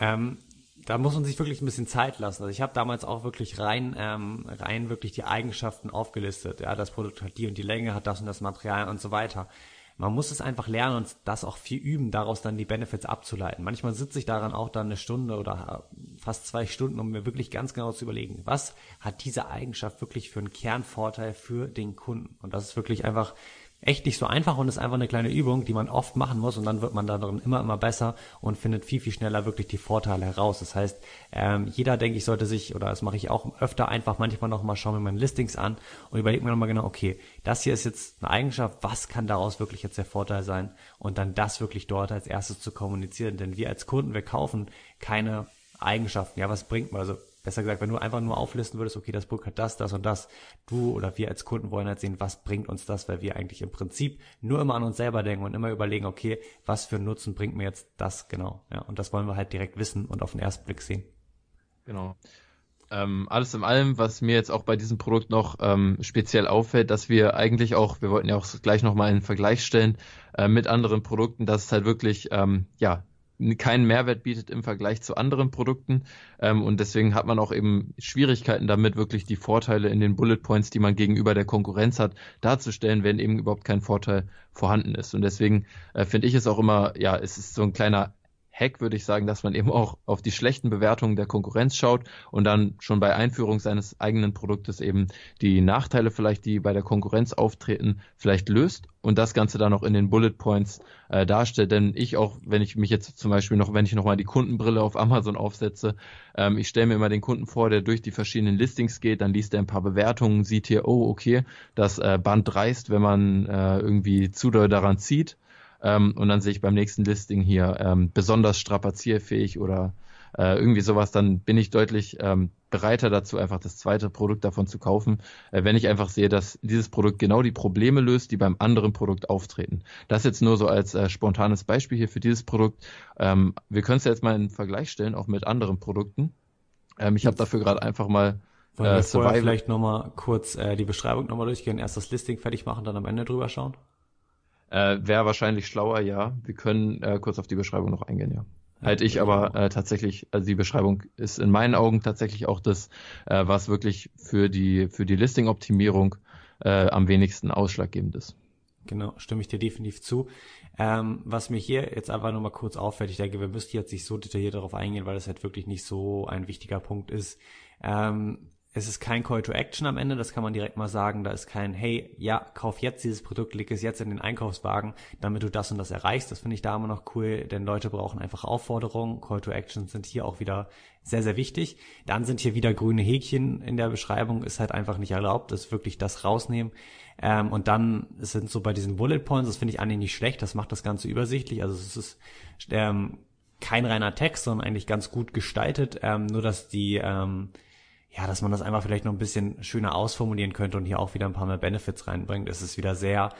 Da muss man sich wirklich ein bisschen Zeit lassen. Also ich habe damals auch wirklich rein wirklich die Eigenschaften aufgelistet. Ja, das Produkt hat die und die Länge, hat das und das Material und so weiter. Man muss es einfach lernen und das auch viel üben, daraus dann die Benefits abzuleiten. Manchmal sitze ich daran auch dann eine Stunde oder fast 2 Stunden, um mir wirklich ganz genau zu überlegen, was hat diese Eigenschaft wirklich für einen Kernvorteil für den Kunden. Und das ist wirklich einfach echt nicht so einfach und ist einfach eine kleine Übung, die man oft machen muss und dann wird man darin immer besser und findet viel, viel schneller wirklich die Vorteile heraus. Das heißt, jeder, denke ich, sollte sich, oder das mache ich auch öfter, einfach manchmal noch mal schauen mir meine Listings an und überlege mir nochmal genau, okay, das hier ist jetzt eine Eigenschaft, was kann daraus wirklich jetzt der Vorteil sein und dann das wirklich dort als erstes zu kommunizieren, denn wir als Kunden, wir kaufen keine Eigenschaften. Ja, was bringt man? Also besser gesagt, wenn du einfach nur auflisten würdest, okay, das Produkt hat das und das, du oder wir als Kunden wollen halt sehen, was bringt uns das, weil wir eigentlich im Prinzip nur immer an uns selber denken und immer überlegen, okay, was für einen Nutzen bringt mir jetzt das genau, ja, und das wollen wir halt direkt wissen und auf den ersten Blick sehen. Genau. Alles in allem, was mir jetzt auch bei diesem Produkt noch speziell auffällt, dass wir eigentlich auch, wir wollten ja auch gleich nochmal einen Vergleich stellen mit anderen Produkten, dass es halt wirklich, keinen Mehrwert bietet im Vergleich zu anderen Produkten und deswegen hat man auch eben Schwierigkeiten damit, wirklich die Vorteile in den Bullet Points, die man gegenüber der Konkurrenz hat, darzustellen, wenn eben überhaupt kein Vorteil vorhanden ist. Und deswegen finde ich es auch immer, ja, es ist so ein kleiner Hack, würde ich sagen, dass man eben auch auf die schlechten Bewertungen der Konkurrenz schaut und dann schon bei Einführung seines eigenen Produktes eben die Nachteile vielleicht, die bei der Konkurrenz auftreten, vielleicht löst und das Ganze dann auch in den Bullet Points darstellt. Denn ich auch, wenn ich mich jetzt zum Beispiel wenn ich nochmal die Kundenbrille auf Amazon aufsetze, ich stelle mir immer den Kunden vor, der durch die verschiedenen Listings geht, dann liest er ein paar Bewertungen, sieht hier, oh, okay, das Band reißt, wenn man irgendwie zu doll daran zieht. Und dann sehe ich beim nächsten Listing hier besonders strapazierfähig oder irgendwie sowas, dann bin ich deutlich bereiter dazu, einfach das zweite Produkt davon zu kaufen, wenn ich einfach sehe, dass dieses Produkt genau die Probleme löst, die beim anderen Produkt auftreten. Das jetzt nur so als spontanes Beispiel hier für dieses Produkt. Wir können es ja jetzt mal in Vergleich stellen, auch mit anderen Produkten. Ich habe dafür gerade einfach mal Wollen wir vorher vielleicht nochmal kurz die Beschreibung nochmal durchgehen, erst das Listing fertig machen, dann am Ende drüber schauen? Wäre wahrscheinlich schlauer, ja. Wir können kurz auf die Beschreibung noch eingehen, ja. Halte ich aber tatsächlich, also die Beschreibung ist in meinen Augen tatsächlich auch das, was wirklich für die Listing-Optimierung am wenigsten ausschlaggebend ist. Genau, stimme ich dir definitiv zu. Was mir hier jetzt einfach nur mal kurz auffällt, ich denke, wir müssen jetzt nicht so detailliert darauf eingehen, weil das halt wirklich nicht so ein wichtiger Punkt ist. Es ist kein Call to Action am Ende, das kann man direkt mal sagen. Da ist kein, hey, ja, kauf jetzt dieses Produkt, leg es jetzt in den Einkaufswagen, damit du das und das erreichst. Das finde ich da immer noch cool, denn Leute brauchen einfach Aufforderungen. Call to Action sind hier auch wieder sehr, sehr wichtig. Dann sind hier wieder grüne Häkchen in der Beschreibung, ist halt einfach nicht erlaubt, das ist wirklich das rausnehmen. Und dann sind so bei diesen Bullet Points, das finde ich eigentlich nicht schlecht, das macht das Ganze übersichtlich. Also es ist kein reiner Text, sondern eigentlich ganz gut gestaltet, nur dass dass man das einfach vielleicht noch ein bisschen schöner ausformulieren könnte und hier auch wieder ein paar mehr Benefits reinbringt. Es ist wieder sehr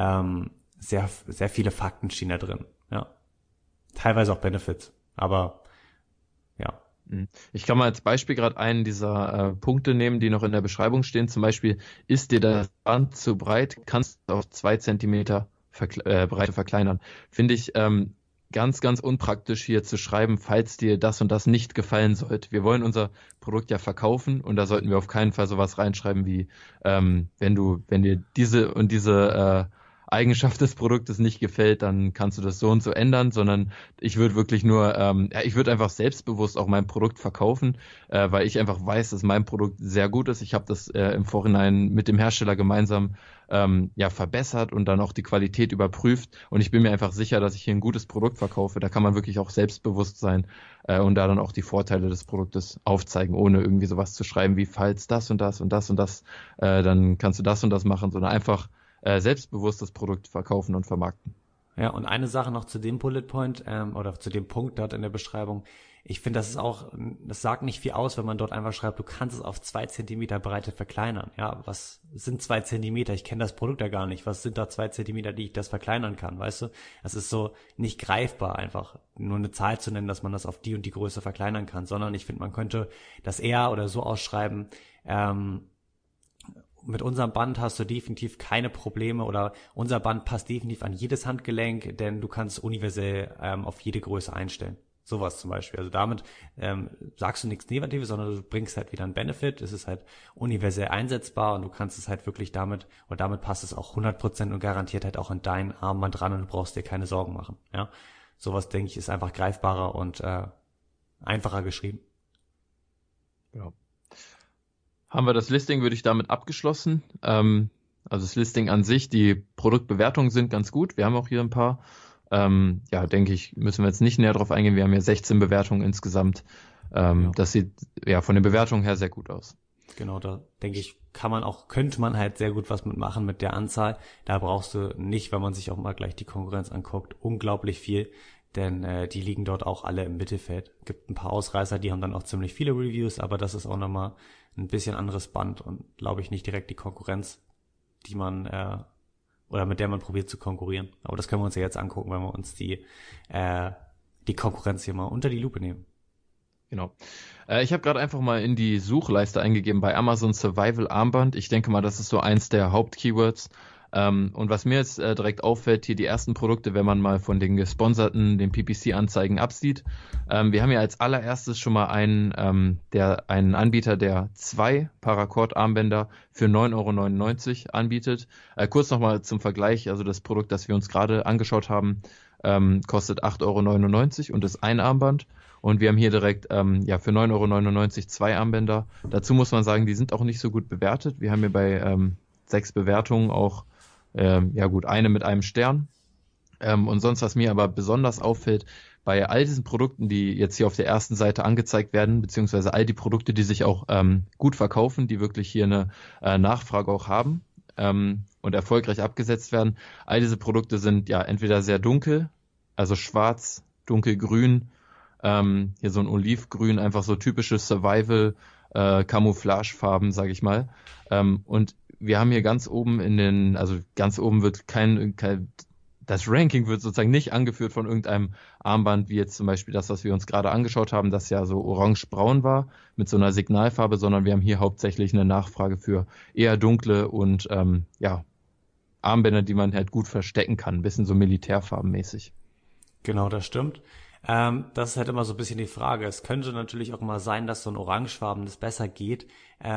viele Fakten stehen da drin. Ja. Teilweise auch Benefits, aber ja. Ich kann mal als Beispiel gerade einen dieser Punkte nehmen, die noch in der Beschreibung stehen. Zum Beispiel, ist dir das Band zu breit, kannst du auf 2 Zentimeter Breite verkleinern. Finde ich ganz, ganz unpraktisch hier zu schreiben, falls dir das und das nicht gefallen sollte. Wir wollen unser Produkt ja verkaufen und da sollten wir auf keinen Fall sowas reinschreiben wie, wenn dir diese und diese Eigenschaft des Produktes nicht gefällt, dann kannst du das so und so ändern, sondern ich würde wirklich nur, ich würde einfach selbstbewusst auch mein Produkt verkaufen, weil ich einfach weiß, dass mein Produkt sehr gut ist. Ich habe das im Vorhinein mit dem Hersteller gemeinsam verbessert und dann auch die Qualität überprüft und ich bin mir einfach sicher, dass ich hier ein gutes Produkt verkaufe. Da kann man wirklich auch selbstbewusst sein und da dann auch die Vorteile des Produktes aufzeigen, ohne irgendwie sowas zu schreiben wie, falls das und das und das und das, dann kannst du das und das machen, sondern einfach selbstbewusst das Produkt verkaufen und vermarkten. Ja, und eine Sache noch zu dem Bullet Point oder zu dem Punkt dort in der Beschreibung. ich finde, das sagt nicht viel aus, wenn man dort einfach schreibt, du kannst es auf 2 Zentimeter Breite verkleinern. Ja, was sind 2 Zentimeter? Ich kenne das Produkt ja gar nicht. Was sind da 2 Zentimeter, die ich das verkleinern kann, weißt du? Das ist so nicht greifbar, einfach nur eine Zahl zu nennen, dass man das auf die und die Größe verkleinern kann, sondern ich finde, man könnte das eher oder so ausschreiben, mit unserem Band hast du definitiv keine Probleme oder unser Band passt definitiv an jedes Handgelenk, denn du kannst universell auf jede Größe einstellen. Sowas zum Beispiel. Also damit sagst du nichts Negatives, sondern du bringst halt wieder einen Benefit. Es ist halt universell einsetzbar und du kannst es halt wirklich damit passt es auch 100% und garantiert halt auch an dein Armband ran und du brauchst dir keine Sorgen machen. Ja, sowas denke ich ist einfach greifbarer und einfacher geschrieben. Ja. Haben wir das Listing, würde ich damit abgeschlossen. Also das Listing an sich, die Produktbewertungen sind ganz gut. Wir haben auch hier ein paar. Ja, denke ich, müssen wir jetzt nicht näher drauf eingehen. Wir haben hier 16 Bewertungen insgesamt. Das sieht ja von den Bewertungen her sehr gut aus. Genau, da denke ich, könnte man halt sehr gut was mitmachen mit der Anzahl. Da brauchst du nicht, wenn man sich auch mal gleich die Konkurrenz anguckt, unglaublich viel, denn die liegen dort auch alle im Mittelfeld. Gibt ein paar Ausreißer, die haben dann auch ziemlich viele Reviews, aber das ist auch nochmal ein bisschen anderes Band und glaube ich nicht direkt die Konkurrenz, die man oder mit der man probiert zu konkurrieren. Aber das können wir uns ja jetzt angucken, wenn wir uns die Konkurrenz hier mal unter die Lupe nehmen. Genau. Ich habe gerade einfach mal in die Suchleiste eingegeben bei Amazon Survival Armband. Ich denke mal, das ist so eins der Hauptkeywords. Und was mir jetzt direkt auffällt, hier die ersten Produkte, wenn man mal von den gesponserten, den PPC-Anzeigen absieht. Wir haben ja als allererstes schon mal einen Anbieter, der 2 Paracord-Armbänder für 9,99 € anbietet. Kurz nochmal zum Vergleich, also das Produkt, das wir uns gerade angeschaut haben, kostet 8,99 € und ist ein Armband. Und wir haben hier direkt für 9,99 € 2 Armbänder. Dazu muss man sagen, die sind auch nicht so gut bewertet. Wir haben hier bei 6 Bewertungen auch eine mit einem Stern. Und sonst, was mir aber besonders auffällt, bei all diesen Produkten, die jetzt hier auf der ersten Seite angezeigt werden, beziehungsweise all die Produkte, die sich auch gut verkaufen, die wirklich hier eine Nachfrage auch haben und erfolgreich abgesetzt werden, all diese Produkte sind ja entweder sehr dunkel, also schwarz, dunkelgrün, hier so ein Olivgrün, einfach so typische Survival-Camouflage-Farben, sage ich mal. Und wir haben hier ganz oben ganz oben wird das Ranking wird sozusagen nicht angeführt von irgendeinem Armband, wie jetzt zum Beispiel das, was wir uns gerade angeschaut haben, das ja so orange-braun war, mit so einer Signalfarbe, sondern wir haben hier hauptsächlich eine Nachfrage für eher dunkle und Armbänder, die man halt gut verstecken kann, ein bisschen so militärfarbenmäßig. Genau, das stimmt. Das ist halt immer so ein bisschen die Frage. Es könnte natürlich auch immer sein, dass so ein orangefarbenes besser geht.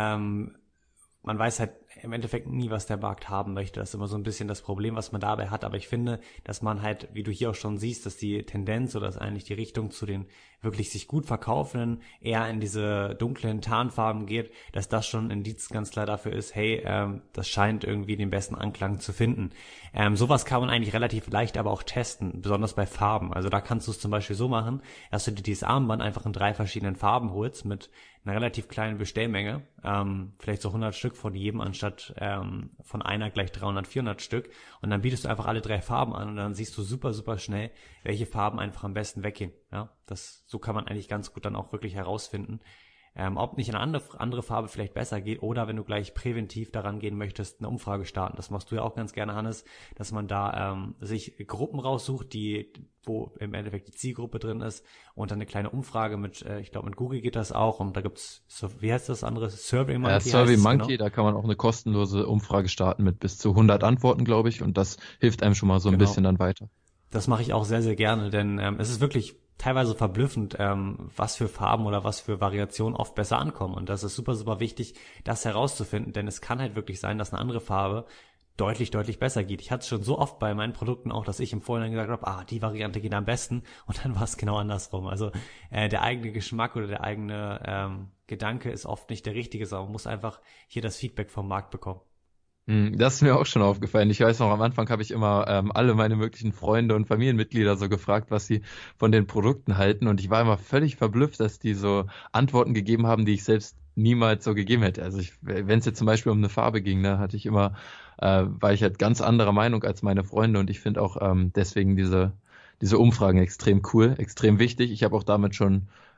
Man weiß halt im Endeffekt nie, was der Markt haben möchte. Das ist immer so ein bisschen das Problem, was man dabei hat. Aber ich finde, dass man halt, wie du hier auch schon siehst, dass die Tendenz oder dass eigentlich die Richtung zu den wirklich sich gut verkaufenden eher in diese dunklen Tarnfarben geht, dass das schon ein Indiz ganz klar dafür ist, hey, das scheint irgendwie den besten Anklang zu finden. Sowas kann man eigentlich relativ leicht aber auch testen, besonders bei Farben. Also da kannst du es zum Beispiel so machen, dass du dir dieses Armband einfach in 3 verschiedenen Farben holst mit einer relativ kleinen Bestellmenge, vielleicht so 100 Stück von jedem anstatt von einer gleich 300, 400 Stück und dann bietest du einfach alle 3 Farben an und dann siehst du super, super schnell, welche Farben einfach am besten weggehen. Ja, so kann man eigentlich ganz gut dann auch wirklich herausfinden, ob nicht eine andere Farbe vielleicht besser geht oder wenn du gleich präventiv daran gehen möchtest, eine Umfrage starten. Das machst du ja auch ganz gerne, Hannes, dass man da sich Gruppen raussucht, wo im Endeffekt die Zielgruppe drin ist und dann eine kleine Umfrage ich glaube mit Google geht das auch und da gibt's, wie heißt das andere? SurveyMonkey. SurveyMonkey, genau. Da kann man auch eine kostenlose Umfrage starten mit bis zu 100 Antworten, glaube ich, und das hilft einem schon mal so ein bisschen dann weiter. Das mache ich auch sehr, sehr gerne, denn es ist wirklich teilweise verblüffend, was für Farben oder was für Variationen oft besser ankommen. Und das ist super, super wichtig, das herauszufinden, denn es kann halt wirklich sein, dass eine andere Farbe deutlich, deutlich besser geht. Ich hatte es schon so oft bei meinen Produkten auch, dass ich im Vorhinein gesagt habe, die Variante geht am besten und dann war es genau andersrum. Also der eigene Geschmack oder der eigene Gedanke ist oft nicht der richtige, sondern man muss einfach hier das Feedback vom Markt bekommen. Das ist mir auch schon aufgefallen. Ich weiß noch, am Anfang habe ich immer alle meine möglichen Freunde und Familienmitglieder so gefragt, was sie von den Produkten halten. Und ich war immer völlig verblüfft, dass die so Antworten gegeben haben, die ich selbst niemals so gegeben hätte. Also wenn es jetzt zum Beispiel um eine Farbe ging, ne, war ich halt ganz anderer Meinung als meine Freunde. Und ich finde auch deswegen diese Umfragen extrem cool, extrem wichtig. Ich habe auch damit schon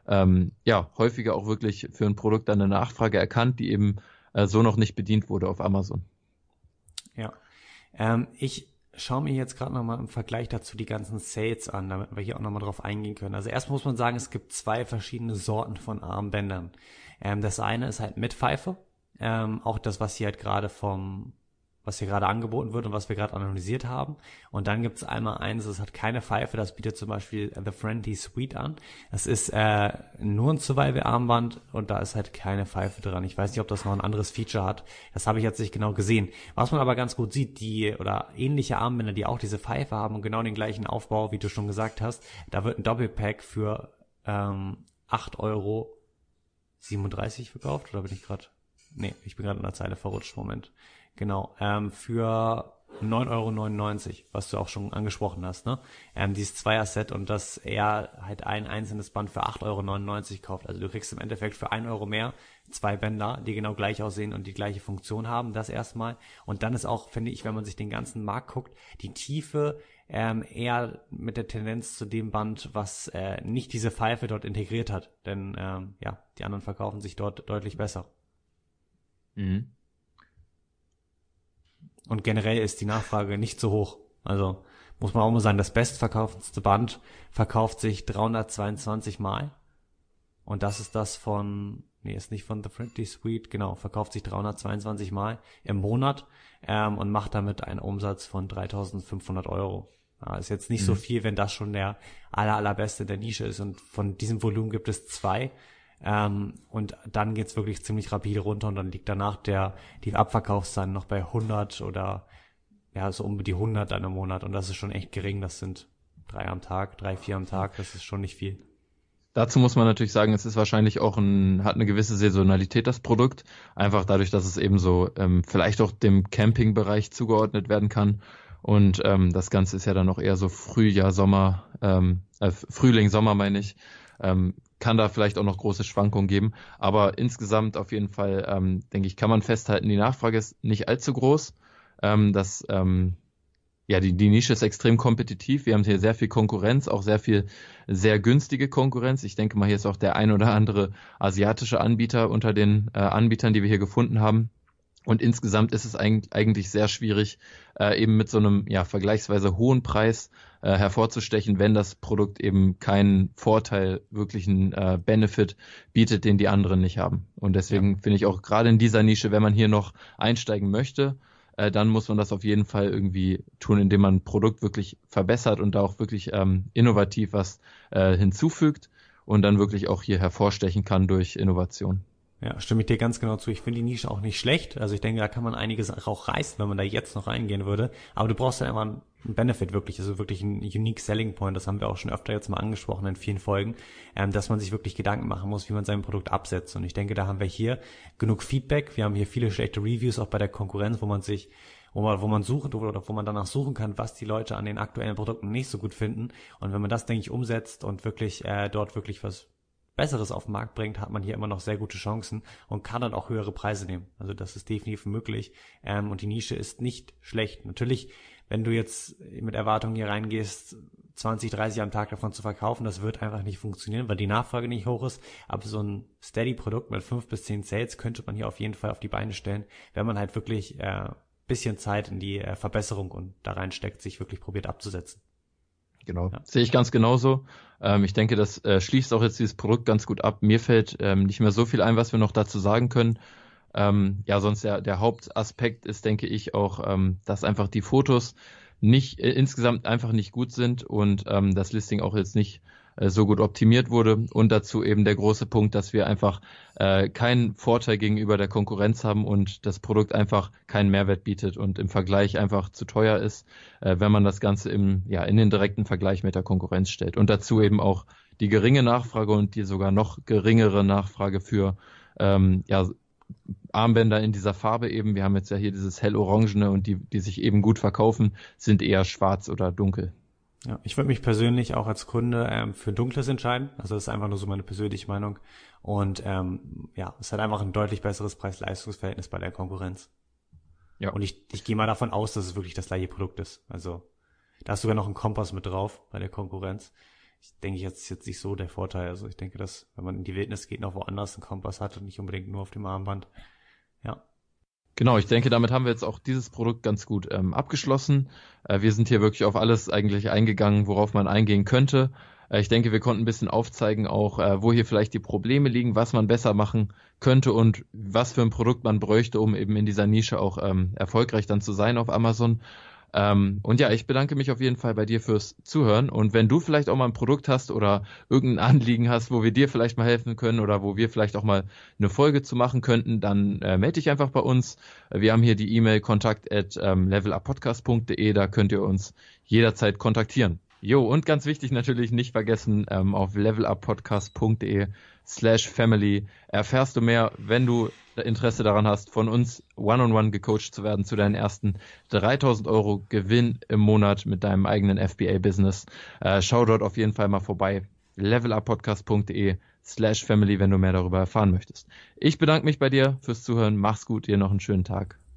häufiger auch wirklich für ein Produkt eine Nachfrage erkannt, die eben so noch nicht bedient wurde auf Amazon. Ja, ich schaue mir jetzt gerade nochmal im Vergleich dazu die ganzen Sales an, damit wir hier auch nochmal drauf eingehen können. Also erst muss man sagen, es gibt 2 verschiedene Sorten von Armbändern. Das eine ist halt mit Pfeife, auch das, was hier gerade angeboten wird und was wir gerade analysiert haben. Und dann gibt es einmal eins, das hat keine Pfeife, das bietet zum Beispiel The Friendly Suite an. Das ist nur ein Survival-Armband und da ist halt keine Pfeife dran. Ich weiß nicht, ob das noch ein anderes Feature hat. Das habe ich jetzt nicht genau gesehen. Was man aber ganz gut sieht, oder ähnliche Armbänder, die auch diese Pfeife haben und genau den gleichen Aufbau, wie du schon gesagt hast, da wird ein Doppelpack für 8,37 € verkauft. Oder bin ich gerade... Nee, ich bin gerade in der Zeile verrutscht. Moment. Genau, für 9,99 €, was du auch schon angesprochen hast, ne? Dieses Zweier-Set und dass er halt ein einzelnes Band für 8,99 € kauft. Also du kriegst im Endeffekt für 1 € mehr 2 Bänder, die genau gleich aussehen und die gleiche Funktion haben, das erstmal. Und dann ist auch, finde ich, wenn man sich den ganzen Markt guckt, die Tiefe eher mit der Tendenz zu dem Band, was nicht diese Pfeife dort integriert hat. Denn die anderen verkaufen sich dort deutlich besser. Mhm. Und generell ist die Nachfrage nicht so hoch. Also muss man auch mal sagen, das bestverkaufendste Band verkauft sich 322 Mal. Und das ist das ist nicht von The Friendly Suite, genau, verkauft sich 322 Mal im Monat und macht damit einen Umsatz von 3.500 €. Ja, ist jetzt nicht so viel, wenn das schon der allerbeste der Nische ist. Und von diesem Volumen gibt es 2. Und dann geht's wirklich ziemlich rapide runter und dann liegt danach die Abverkaufszahlen noch bei 100 oder so um die 100 dann im Monat und das ist schon echt gering. Das sind 3, 4 am Tag, das ist schon nicht viel. Dazu muss man natürlich sagen, es ist wahrscheinlich auch hat eine gewisse Saisonalität, das Produkt. Einfach dadurch, dass es eben so vielleicht auch dem Campingbereich zugeordnet werden kann. Und das Ganze ist ja dann noch eher so Frühling, Sommer meine ich. Kann da vielleicht auch noch große Schwankungen geben. Aber insgesamt auf jeden Fall, denke ich, kann man festhalten, die Nachfrage ist nicht allzu groß. Die Nische ist extrem kompetitiv. Wir haben hier sehr viel Konkurrenz, auch sehr günstige Konkurrenz. Ich denke mal, hier ist auch der ein oder andere asiatische Anbieter unter den Anbietern, die wir hier gefunden haben. Und insgesamt ist es eigentlich sehr schwierig, eben mit so einem vergleichsweise hohen Preis hervorzustechen, wenn das Produkt eben keinen Vorteil, wirklichen Benefit bietet, den die anderen nicht haben. Und deswegen finde ich auch gerade in dieser Nische, wenn man hier noch einsteigen möchte, dann muss man das auf jeden Fall irgendwie tun, indem man ein Produkt wirklich verbessert und da auch wirklich innovativ was hinzufügt und dann wirklich auch hier hervorstechen kann durch Innovation. Ja, stimme ich dir ganz genau zu. Ich finde die Nische auch nicht schlecht. Also ich denke, da kann man einiges auch reißen, wenn man da jetzt noch reingehen würde. Aber du brauchst ja einfach einen Benefit wirklich, also wirklich einen Unique Selling Point. Das haben wir auch schon öfter jetzt mal angesprochen in vielen Folgen, dass man sich wirklich Gedanken machen muss, wie man sein Produkt absetzt. Und ich denke, da haben wir hier genug Feedback. Wir haben hier viele schlechte Reviews auch bei der Konkurrenz, wo man sucht oder wo man danach suchen kann, was die Leute an den aktuellen Produkten nicht so gut finden. Und wenn man das, denke ich, umsetzt und wirklich dort wirklich was Besseres auf den Markt bringt, hat man hier immer noch sehr gute Chancen und kann dann auch höhere Preise nehmen. Also das ist definitiv möglich. Und die Nische ist nicht schlecht. Natürlich, wenn du jetzt mit Erwartungen hier reingehst, 20, 30 am Tag davon zu verkaufen, das wird einfach nicht funktionieren, weil die Nachfrage nicht hoch ist. Aber so ein Steady-Produkt mit 5 bis 10 Sales könnte man hier auf jeden Fall auf die Beine stellen, wenn man halt wirklich bisschen Zeit in die Verbesserung und da reinsteckt, sich wirklich probiert abzusetzen. Genau, sehe ich ganz genauso. Ich denke, das schließt auch jetzt dieses Produkt ganz gut ab. Mir fällt nicht mehr so viel ein, was wir noch dazu sagen können. Sonst der Hauptaspekt ist, denke ich, auch, dass einfach die Fotos insgesamt einfach nicht gut sind und das Listing auch jetzt nicht so gut optimiert wurde und dazu eben der große Punkt, dass wir einfach keinen Vorteil gegenüber der Konkurrenz haben und das Produkt einfach keinen Mehrwert bietet und im Vergleich einfach zu teuer ist, wenn man das Ganze in den direkten Vergleich mit der Konkurrenz stellt. Und dazu eben auch die geringe Nachfrage und die sogar noch geringere Nachfrage für Armbänder in dieser Farbe eben. Wir haben jetzt ja hier dieses hell-orangene und die sich eben gut verkaufen, sind eher schwarz oder dunkel. Ja, ich würde mich persönlich auch als Kunde für Dunkles entscheiden. Also das ist einfach nur so meine persönliche Meinung. Und es hat einfach ein deutlich besseres Preis-Leistungs-Verhältnis bei der Konkurrenz. Ja. Und ich gehe mal davon aus, dass es wirklich das gleiche Produkt ist. Also da ist sogar noch ein Kompass mit drauf bei der Konkurrenz. ich denke, jetzt ist jetzt nicht so der Vorteil. Also ich denke, dass, wenn man in die Wildnis geht, noch woanders einen Kompass hat und nicht unbedingt nur auf dem Armband. Ja. Genau, ich denke, damit haben wir jetzt auch dieses Produkt ganz gut abgeschlossen. Wir sind hier wirklich auf alles eigentlich eingegangen, worauf man eingehen könnte. Ich denke, wir konnten ein bisschen aufzeigen, auch wo hier vielleicht die Probleme liegen, was man besser machen könnte und was für ein Produkt man bräuchte, um eben in dieser Nische auch erfolgreich dann zu sein auf Amazon. Und ja, ich bedanke mich auf jeden Fall bei dir fürs Zuhören. Und wenn du vielleicht auch mal ein Produkt hast oder irgendein Anliegen hast, wo wir dir vielleicht mal helfen können oder wo wir vielleicht auch mal eine Folge zu machen könnten, dann melde dich einfach bei uns. Wir haben hier die E-Mail kontakt@leveluppodcast.de, da könnt ihr uns jederzeit kontaktieren. Jo, und ganz wichtig natürlich nicht vergessen, auf leveluppodcast.de/family erfährst du mehr, wenn du Interesse daran hast, von uns one-on-one gecoacht zu werden zu deinen ersten 3.000 € Gewinn im Monat mit deinem eigenen FBA-Business. Schau dort auf jeden Fall mal vorbei. leveluppodcast.de/family, wenn du mehr darüber erfahren möchtest. Ich bedanke mich bei dir fürs Zuhören. Mach's gut, dir noch einen schönen Tag.